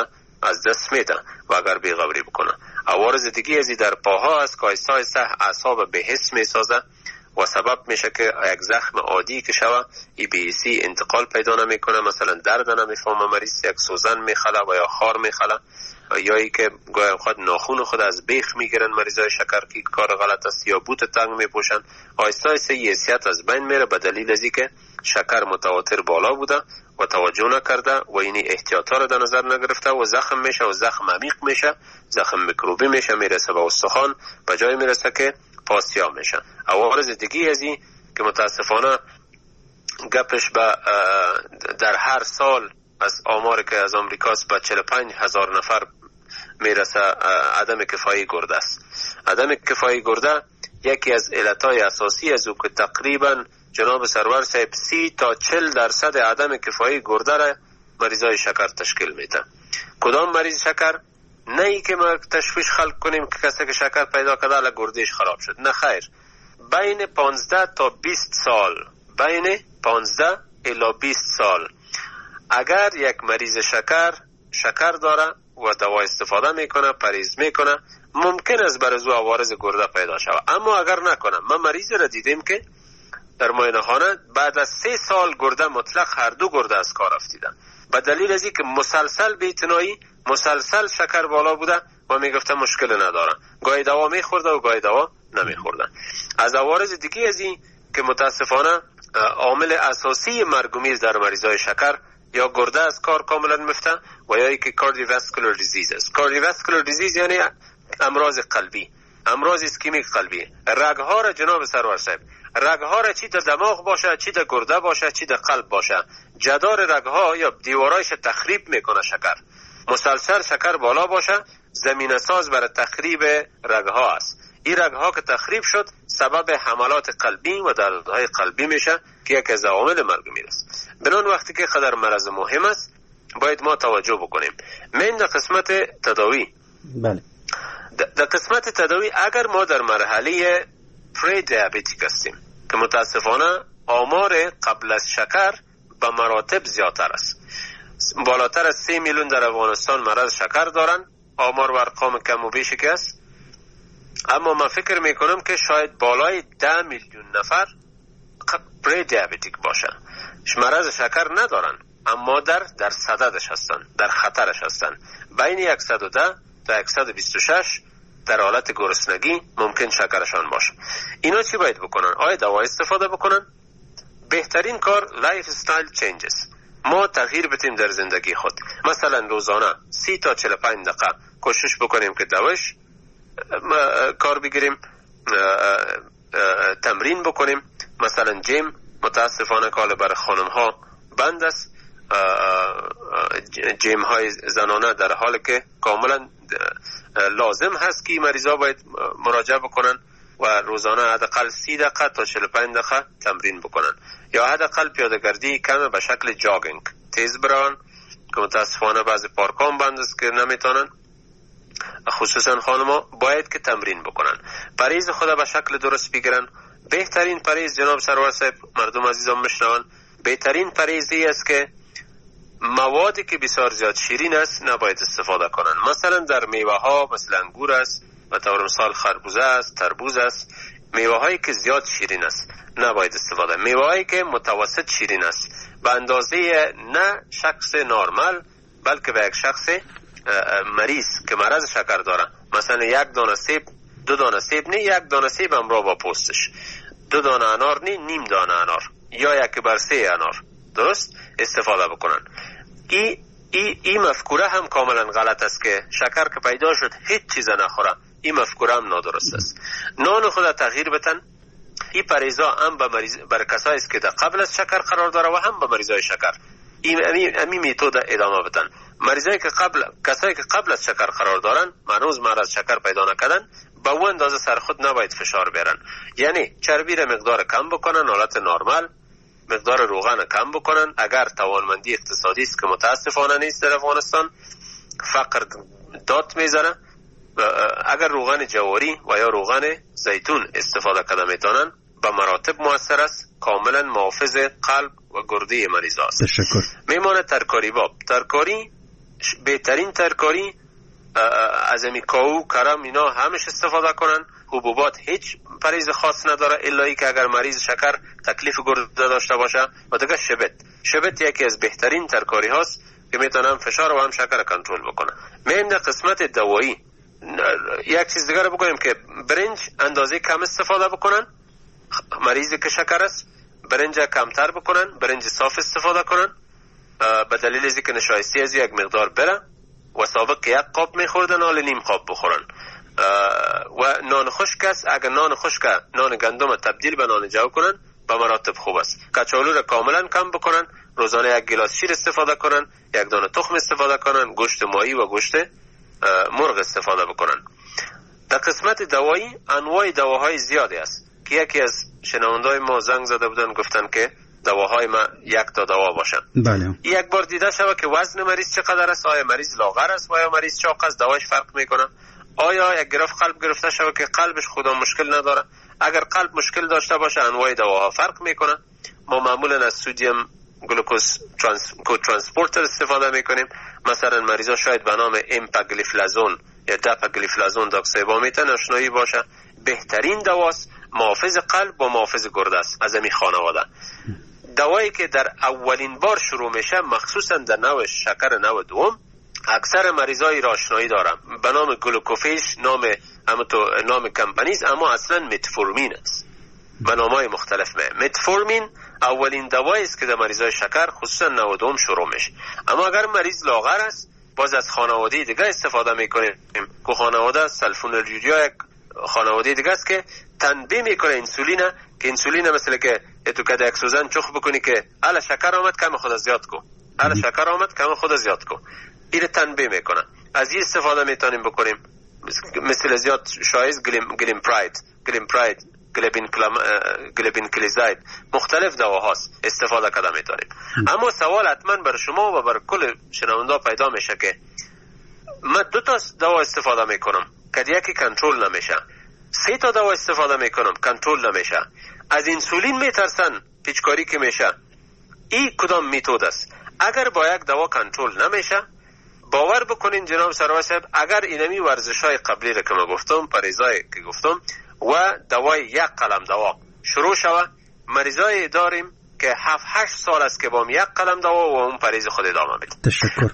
از دست میده و اگر بیغوری بکنه. عوارض دیگه ازی در پاها است که آیسته آیسته اعصاب به حس میسازه و سبب میشه که یک زخم عادی که شوه ای به ایسی انتقال پیدا نمیکنه، مثلا درد نمیفهمه مریض، یک سوزن میخله و یا خار میخله، یا ای که گاهی خود ناخون خود از بیخ میگیرن مریضای شکر که کار غلط است، یا بوت تنگ میپوشن. آیسته آیسته این حیثیت از بین میره به دلیل ازی که شکر متواتر بالا بوده و توجه نکرده و این احتیاطا رو در نظر نگرفته و زخم میشه و زخم عمیق میشه، زخم میکروبی میشه، میرسه به استخوان، به جای میرسه که پاسیا میشه. عوارض دیگه ازی که متاسفانه گپش به در هر سال از آمار که از امریکاست به 45,000 نفر میرسه عدم کفایی گرده است. عدم کفایی گرده یکی از علتهای اساسی از او که تقریبا جناب سرور صاحب 30 تا 40% عدم کفایی گرده را مریضای شکر تشکیل میده. کدام مریض شکر؟ نه ای که ما تشویش خلق کنیم که کسی که شکر پیدا کرده الان گردهش خراب شد، نه خیر. بین 15 تا 20 سال، بین 15 الی 20 سال اگر یک مریض شکر داره و دوا استفاده میکنه، پرهیز میکنه، ممکن است بر از او عوارض گرده پیدا شود. اما اگر نکنه، ما مریض را دیدیم که در معاینه خانه بعد از 3 سال گرده مطلق هر دو گرده از کار افتیدن به دلیل از اینکه مسلسل بی‌اعتنایی، مسلسل شکر بالا بوده و میگفتن مشکل نداره، گاهی دوا میخورده و گاهی دوا نمیخورده. از عوارض دیگه از این که متاسفانه عامل اساسی مرگ و میر در مریضای شکر یا گرده از کار کاملا میفته و یا اینکه کاردیوواسکولار دیزیز است. کاردیوواسکولار دیزیز یعنی امراض قلبی، امراض اسکمیک قلبی. رگها را جناب سرور صاحب، رگها را چی در دماغ باشه، چی در گرده باشه، چی در قلب باشه، جدار رگها یا دیوارایش تخریب میکنه شکر. مسلسل شکر بالا باشه زمینه ساز برای تخریب رگها است. این رگها که تخریب شد سبب حملات قلبی و دردهای قلبی میشه که یک از عوامل مرگ میرسه. بنان وقتی که خطر مرض مهم است باید ما توجه بکنیم. من در قسمت تداوی، بله، در قسمت تداوی اگر ما در مرحله پری دیابتیک هستیم که متاسفانه آمار قبل از شکر به مراتب زیادتر است، بالاتر از 3 میلیون در افغانستان مرض شکر دارن، آمار و ارقام کم و بیشی که است. اما من فکر میکنم که شاید بالای 10 میلیون نفر پری دیابتیک باشن، مرض شکر ندارن اما در صددش هستن، در خطرش هستن. بین 110 تا 126 در حالت گرسنگی ممکن شکرشان باشه. اینا چی باید بکنن؟ آیا دوا استفاده بکنن؟ بهترین کار لایف استایل چینجز، ما تغییر بدیم در زندگی خود. مثلا روزانه 30 تا 45 دقیقه کوشش بکنیم که دوش کار بگیریم، تمرین بکنیم. مثلا جیم متاسفانه کال برای خانم ها بند است، جیم های زنانه در حالی که کاملا لازم هست که مریضا باید مراجعه بکنن و روزانه حداقل 30 دقیقه تا 45 دقیقه تمرین بکنن، یا حداقل پیاده‌گردی کم به شکل جاگینگ، تیز بران که متاسفانه بعضی پارکان بند است که نمیتونن، خصوصا خانما باید که تمرین بکنن، پرهیز خود به شکل درست بگیرن. بهترین پرهیز جناب سرور صاحب، مردم عزیزم میشنون، بهترین پرهیزی است که موادی که بسیار زیاد شیرین است نباید استفاده کنن. مثلا در میوه ها مثل انگور است و طور مثال خربوزه است، تربوز است، میوه هایی که زیاد شیرین است نباید استفاده. میوه هایی که متوسط شیرین است به اندازه نه شخص نرمال بلکه به یک شخص مریض که مرض شکر داره، مثلا 1 دانه سیب، 2 دانه سیب نه، 1 دانه سیب همراه با پوستش، 2 دانه انار نه، نیم دانه انار، یا 1/3 انار درست استفاده بکنن. این مفکوره هم کاملا غلط است که شکر که پیدا شد هیچ چیز نخوره. این مفکوره هم نادرست است. نان خود تغییر بدن. این پرهیزا هم برای کسایی است که در قبل از شکر قرار داره و هم به مریضای شکر. این میتود ادامه بدن. کسایی که قبل از شکر قرار دارن هنوز مرض شکر پیدا نکردن، با اون اندازه سر خود نباید فشار بیارن. یعنی چربی را مقدار کم بکنن، حالت نرمال، مقدار روغن کم بکنن. اگر توانمندی اقتصادی است که متاسفانه نیست در افغانستان، فقر داد میزنه، اگر روغن جواری و یا روغن زیتون استفاده کرده میتونن به مراتب موثر است، کاملا محافظ قلب و گرده مریض است. تشکر. میمانه ترکاری باب. ترکاری بهترین ترکاری از امی کاو کرم اینا همش استفاده کنن. حبوبات هیچ پرهیز خاص نداره الا ای که اگر مریض شکر تکلیف گرده داشته باشه. و دیگه شبت یکی از بهترین ترکاری هاست که میتونم فشار و هم شکر کنترل بکنه. میم در قسمت دوایی یک چیز دیگر بگویم که برنج اندازه کم استفاده بکنن. مریضی که شکر است برنج کمتر بکنن، برنج صاف استفاده کنن به دلیل از اینکه نشایستی از یک مقدار بره و سابق یک قاب میخوردن حال نیم قاب بخورن. و نان خشک است، اگر نان خشک نان گندم تبدیل به نان جو کنن به مراتب خوب است. کچالو را کاملا کم بکنن، روزانه یک گلاس شیر استفاده کنن، یک دانه تخم استفاده کنن، گوشت ماهی و گوشت مرغ استفاده بکنن. در قسمت دوایی انواع دواهای زیادی است که یکی از شنوندای ما زنگ زده بودن گفتن که دواهای ما یک تا دوا باشن. بله. یک بار دیده شود که وزن مریض چقدر است، آیا مریض لاغر است و یا مریض چاق است، دواش فرق میکنه. آیا یک گرفت قلب گرفته شود که قلبش خدا مشکل نداره، اگر قلب مشکل داشته باشه انواع دواها فرق میکنه. ما معمولا از سودیم گلوکوز ترانسپورتر استفاده میکنیم. مثلا مریضا شاید به نام امپاگلیفلازون یا داپاگلیفلازون داکسیبامیتن آشنایی باشه. بهترین دواست، محافظ قلب و محافظ گرده است از این خانواده. دوایی که در اولین بار شروع میشه مخصوصا در نوع شکر نوع دوم اکثر مریضای را آشنایی دارم به نام گلوکوفیش، نام کمپانیز، اما اصلا متفورمین است. به نامهای مختلف متفورمین اولین دوایی است که در مریضای شکر خصوصا نوع دوم شروع میشه. اما اگر مریض لاغر است باز از خانواده دیگه استفاده میکنیم که خانواده سلفونیلوژیا یک خانواده دیگه است که تنبیه میکنه انسولین، که انسولین مثل که تو کده یک سوزن چخ بکنی که الا شکر آمد کم خود زیاد کو، الا شکر آمد کم خود زیاد کو، این تنبیه میکنه. از این استفاده میتونیم بکنیم. مثل زیاد شایز گلیبین کلیزاید مختلف دواهاست استفاده کرده میتونیم. اما سوال حتما بر شما و بر کل شنونده پیدا میشه که من 2 تا دوا استفاده میکنم که یکی کنترل نمیشه، 3 تا دوا استفاده میکنم کنترل نمیشه، از انسولین میترسن پیچکاری که میشه. این کدام میتود است؟ اگر با یک دوا کنترل نمیشه باور بکنین جناب سروش صاحب، اگر اینمی ورزش‌های قبلی را که من گفتم، پریزای که گفتم و دوای یک قلم دوا شروع شود، مریضای داریم که 7-8 سال است که با یک قلم دوا و اون پریز خود ادامه میده. تشکر.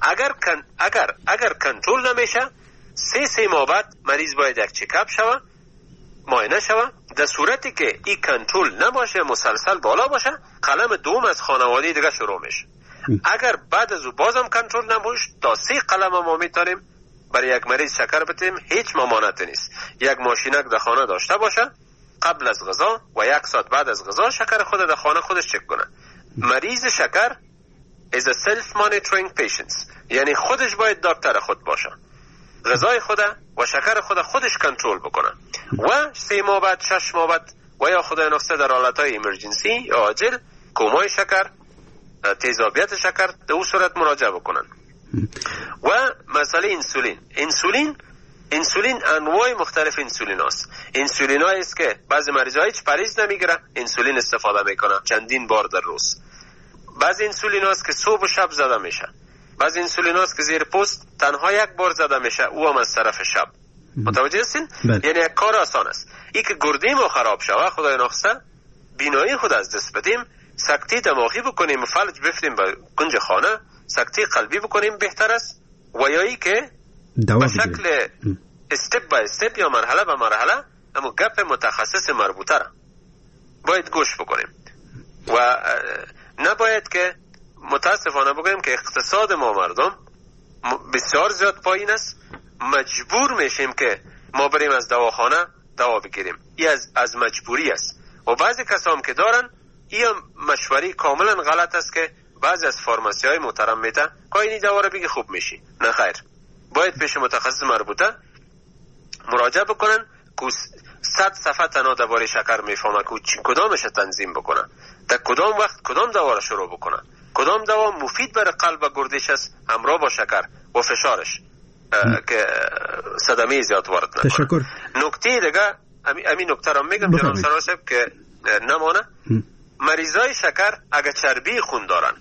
اگر کنترل نمیشه 3 ماه بعد مریض باید یک چکاپ شود، معاینه شود. در صورتی که این کنترل نباشه، مسلسل بالا باشه، قلم دوم از خانواده دیگه شروع میشه. اگر بعد از او بازم کنترل نباشه تا 3 قلم ما میتونیم برای یک مریض شکر بتیم، هیچ ممانعتی نیست. یک ماشینک در خانه داشته باشه، قبل از غذا و 1 ساعت بعد از غذا شکر خود در خانه خودش چک کنه. مریض شکر is a self monitoring patient، یعنی خودش باید دکتر خود باشه، غذای خود و شکر خود خودش کنترل بکنه و 3 ماه بعد 6 ماه بعد و یا خدای نخسته در حالتهای ایمرجنسی یا عاجل کومای شکر، تیزابیت شکر در اون صورت مراجعه بکنن. و مسئله انسولین انواع مختلف انسولین است. انسولین هایی است که بعضی مریضا هیچ پریز نمیگیره، انسولین استفاده میکنه چندین بار در روز. بعضی انسولین هاست که صبح و شب زده میشه، بعضی انسولین هاست که زیر پوست تنها 1 بار زده میشه، او هم از طرف شب. متوجه هستین؟ یعنی یک کار آسان است. این که گرده ما خراب شوه، خدای نخسته بینایی خود از دست بدیم، سکته دماغی بکنیم، فلج بفریم به کنج خانه، سکته قلبی بکنیم بهتر است. و یا ای که به شکل استپ با استپ یا مرحله به مرحله اما گپ متخصص مربوطه را باید گوش بکنیم. و نباید که متاسفانه بگویم که اقتصاد ما مردم بسیار زیاد پایین است، مجبور میشیم که ما بریم از دواخانه دوا بگیریم. این از مجبوری است. و بعضی کسام که دارن این مشوری کاملا غلط است که بعضی از فارماسی های محترم میده که این دوا رو بگی خوب میشی. نه خیر، باید پیش متخصص مربوطه مراجعه بکنن که 100 صفحه تنها درباره شکر میفهمه که کدامش تنظیم بکنه، در کدام وقت کدام دوا رو شروع بکنه، کدام دوا مفید برای قلب و گردش است همراه با شکر و فشارش که صدمه زیاد وارد نکنه. تشکر. نکته دیگه همین نکته رو میگم جناب سروش صاحب که نمانه، مریضای شکر اگر چربی خون دارن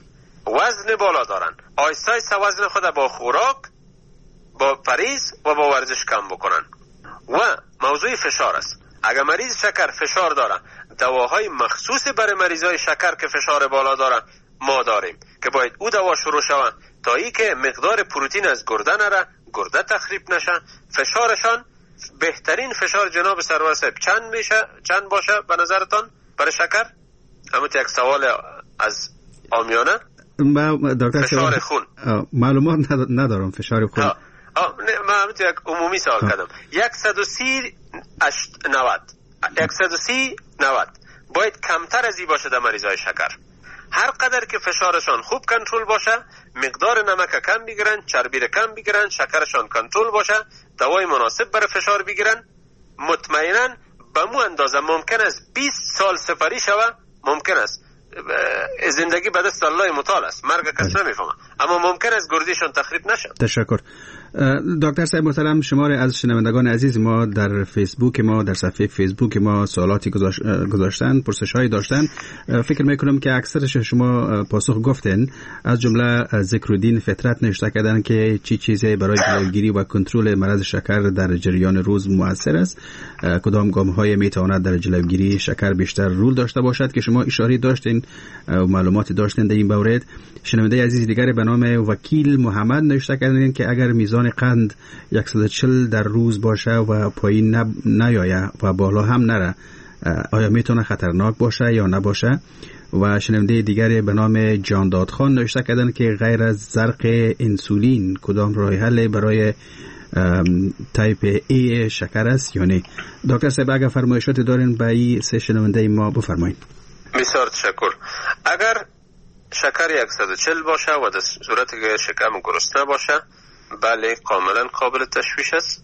وزن بالا دارن، آهسته آهسته وزن خود با خوراک، با پرهیز و با ورزش کم بکنن. و موضوع فشار است. اگر مریض شکر فشار داره، دواهای مخصوص برای مریضای شکر که فشار بالا داره ما داریم که باید او دوا شروع شود تا ای که مقدار پروتئین از گرده نره، گرده تخریب نشه. فشارشان بهترین فشار جناب سرور صاحب چند باشه به نظرتان برای شکر؟ همون یک سوال از عامیانه. فشار خون معلومات ندارم. فشار خون من همون یک عمومی سوال کردم. 130-90 باید کمتر از این باشه در مریضای شکر. هر قدر که فشارشان خوب کنترل باشه، مقدار نمک کم بگیرن، چربی کم بگیرن، شکرشان کنترل باشه، دوای مناسب برای فشار بگیرن، مطمئنا به مو اندازه ممکن است 20 سال سپری شوه. ممکن است زندگی به دست الله متعال است، مرگ کس نمیفهمه، اما ممکن است گردیشان تخریب نشه. تشکر. دکتر صاحب محترم، شمار از شنوندگان عزیز ما در فیسبوک ما، در صفحه فیسبوک ما سوالاتی گذاشتن، پرسش‌هایی داشتن. فکر میکنم که اکثرش شما پاسخ گفتین. از جمله ذکرالدین فطرت نوشته کردن که چی چیزی برای جلوگیری و کنترل مرض شکر در جریان روز مؤثر است، کدام گام‌های میتواند در جلوگیری شکر بیشتر رول داشته باشد که شما اشاره داشتین و معلومات داشتین در این مورد. شنونده عزیز دیگر به نام وکیل محمد نوشته کردن که اگر میزان قند 140 در روز باشه و پایین نیایه و بالا هم نره، آیا میتونه خطرناک باشه یا نباشه؟ و شنونده دیگری به نام جانداد خان نوشته کردن که غیر از زرق انسولین کدام راه حل برای تایپ ای شکر است یا نه؟ دکتر صاحب اگر فرمایشات دارین به این سه شنونده ما بفرمایید. بسیار تشکر. اگر شکر 140 باشه و در صورتی که شکم گرسنه باشه، بله کاملا قابل تشویش است.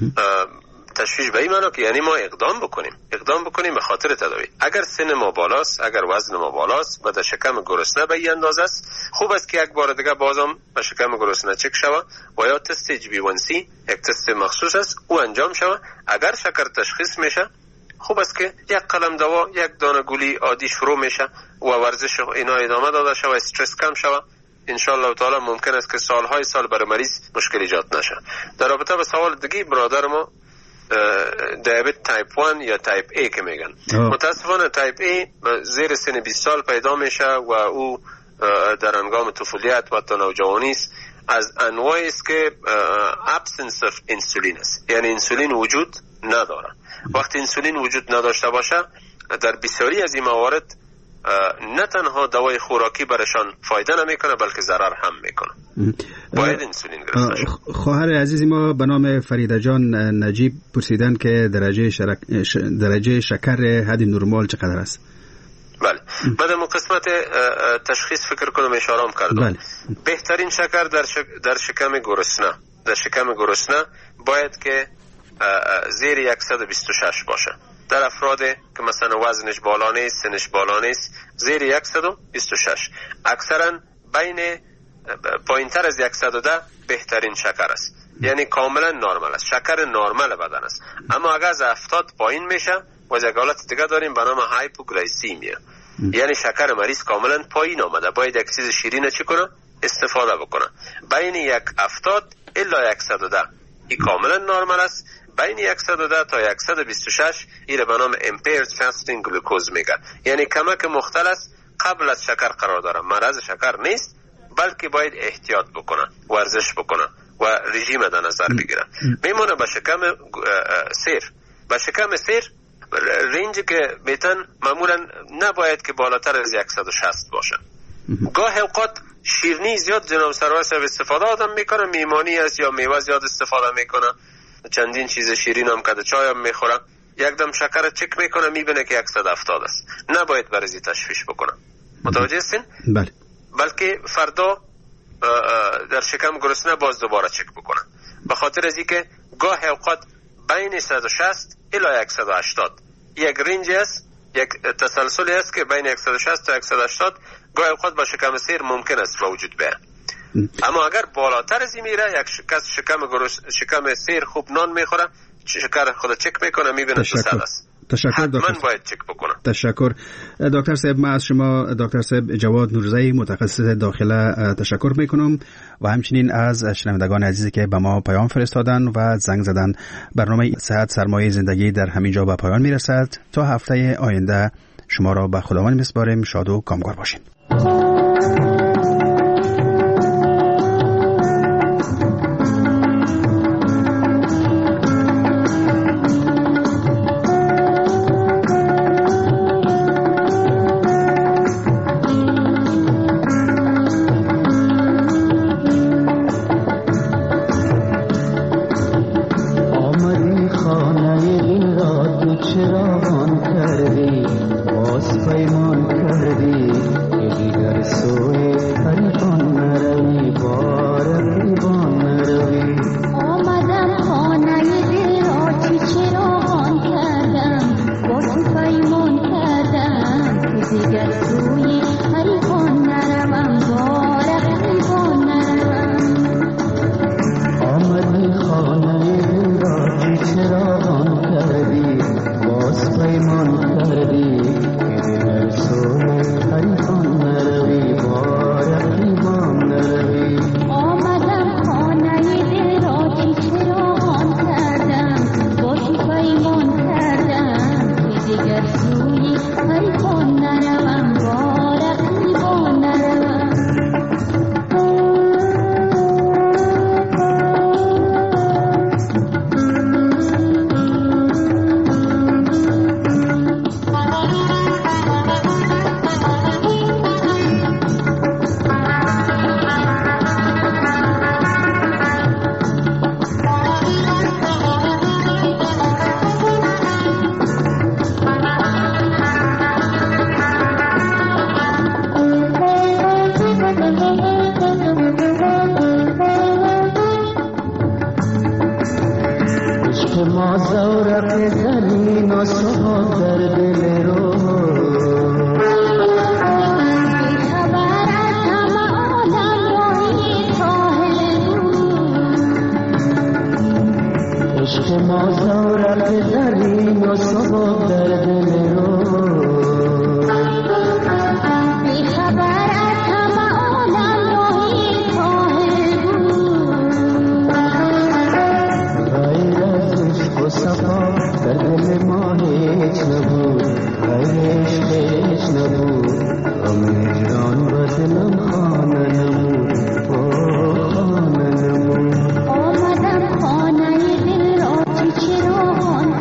تشویش به این معنی که یعنی ما اقدام بکنیم به خاطر تداوی. اگر سن ما بالاست، اگر وزن ما بالاست و در شکم گرسنه به این اندازه است، خوب است که یک بار دیگه بازم به شکم گرسنه چک شود و یا تست HbA1c، یک تست مخصوص است، او انجام شود. اگر شکر تشخیص میشه، خوب است که یک قلم دوا، یک دانه گولی عادی شروع میشه و ورزش اینا ادامه داده شود، استرس کم شود. انشالله تعالی ممکن است که سالهای سال برای مریض مشکل ایجاد نشه. در رابطه با سوال دیگه برادر ما دیابت تایپ 1 یا تایپ A که میگن، متاسفانه تایپ A زیر سن 20 سال پیدا میشه و او در هنگام طفولیت و تا نوجوانی است. از انواعی است که absence of insulin است، یعنی انسولین وجود نداره. وقتی انسولین وجود نداشته باشه، در بسیاری از این موارد نه تنها دوای خوراکی برشان فایده نمیکنه بلکه ضرر هم میکنه. باید انسولین گرفته شد. خواهر عزیز ما به نام فریده جان نجیب پرسیدن که درجه شکر حد نرمال چقدر است؟ بله، بعد قسمت تشخیص فکر کنم اشاره کردم. بله. بهترین شکر در شکم گرسنه باید که زیر 126 باشه. در افرادی که مثلا وزنش بالا نیست، سنش بالا نیست، زیر 126. اکثرا بین پایینتر از 110 بهترین شکر است، یعنی کاملا نرمال است، شکر نرمال بدن است. اما اگر از 70 پایین میشه و از یک حالت دیگه داریم به نام هایپوگلایسیمیا، یعنی شکر مریض کاملا پایین آمده، باید یک چیز شیرین چی کنه؟ استفاده بکنه. بین 170 الی 110 این کاملا نرمال است. بین 110 تا 126 این به نام impaired fasting glucose میگن، یعنی کمک مختل است، قبل از شکر قرار داره. مرض شکر نیست بلکه باید احتیاط بکنه، ورزش بکنه و رژیم در نظر بگیره. میمونه به شکم سیر. به شکم سیر رنج که میتن معمولا نباید که بالاتر از 160 باشه. گاه اوقات شیرینی زیاد جناب سرور صاحب استفاده آدم میکنه، میمانی است یا میوه زیاد استفاده میکنه، چندین چیز شیرین هم کده، چای هم میخوره، یک دم شکر چک میکنه میبینه که 170 است. نباید برای تشویش بکنه. متوجه هستین؟ بله. بلکه فردا در شکم گرسنه باز دوباره چک بکنه، به خاطر از اینکه گاه اوقات بین 160 الی 180 یک رنج است، یک تسلسلی است که بین 160 تا 180 گاه اوقات با شکم سیر ممکن است وجود بیاد. اما اگر بالاتر از این میره، یک کس شکم سیر خوب نان میخوره، شکر خود چک میکنه میبینه 200 است. تشکر دکتر. باید چک بکنم. تشکر دکتر صاحب. من از شما دکتر صاحب جواد نورزی متخصص داخله تشکر میکنم و همچنین از شنوندگان عزیزی که به ما پیام فرستادن و زنگ زدن. برنامه صحت سرمایه زندگی در همین جا به پایان میرسد. تا هفته آینده شما را به خداوند میسپاریم. شاد و کامگار باشین.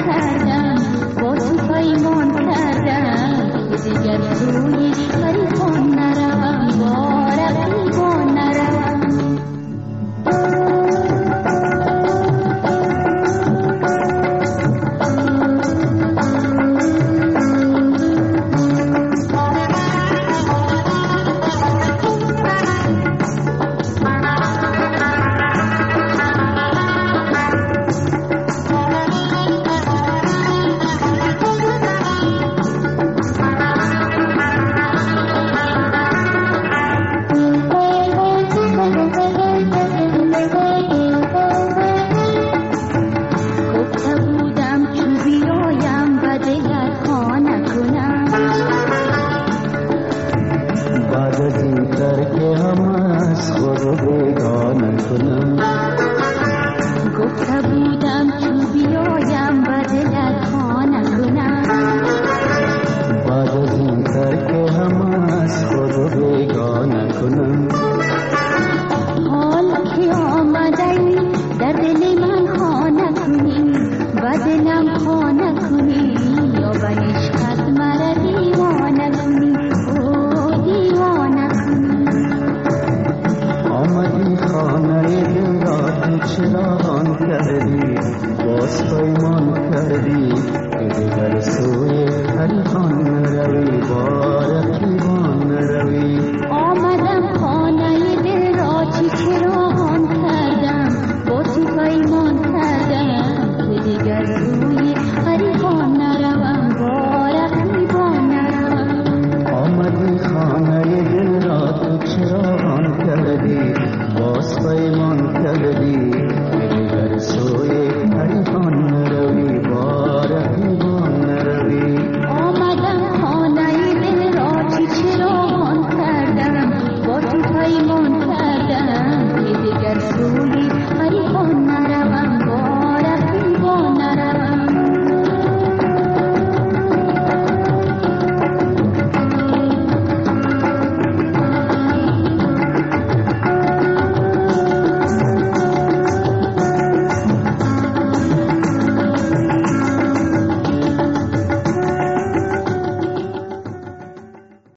دیگر روی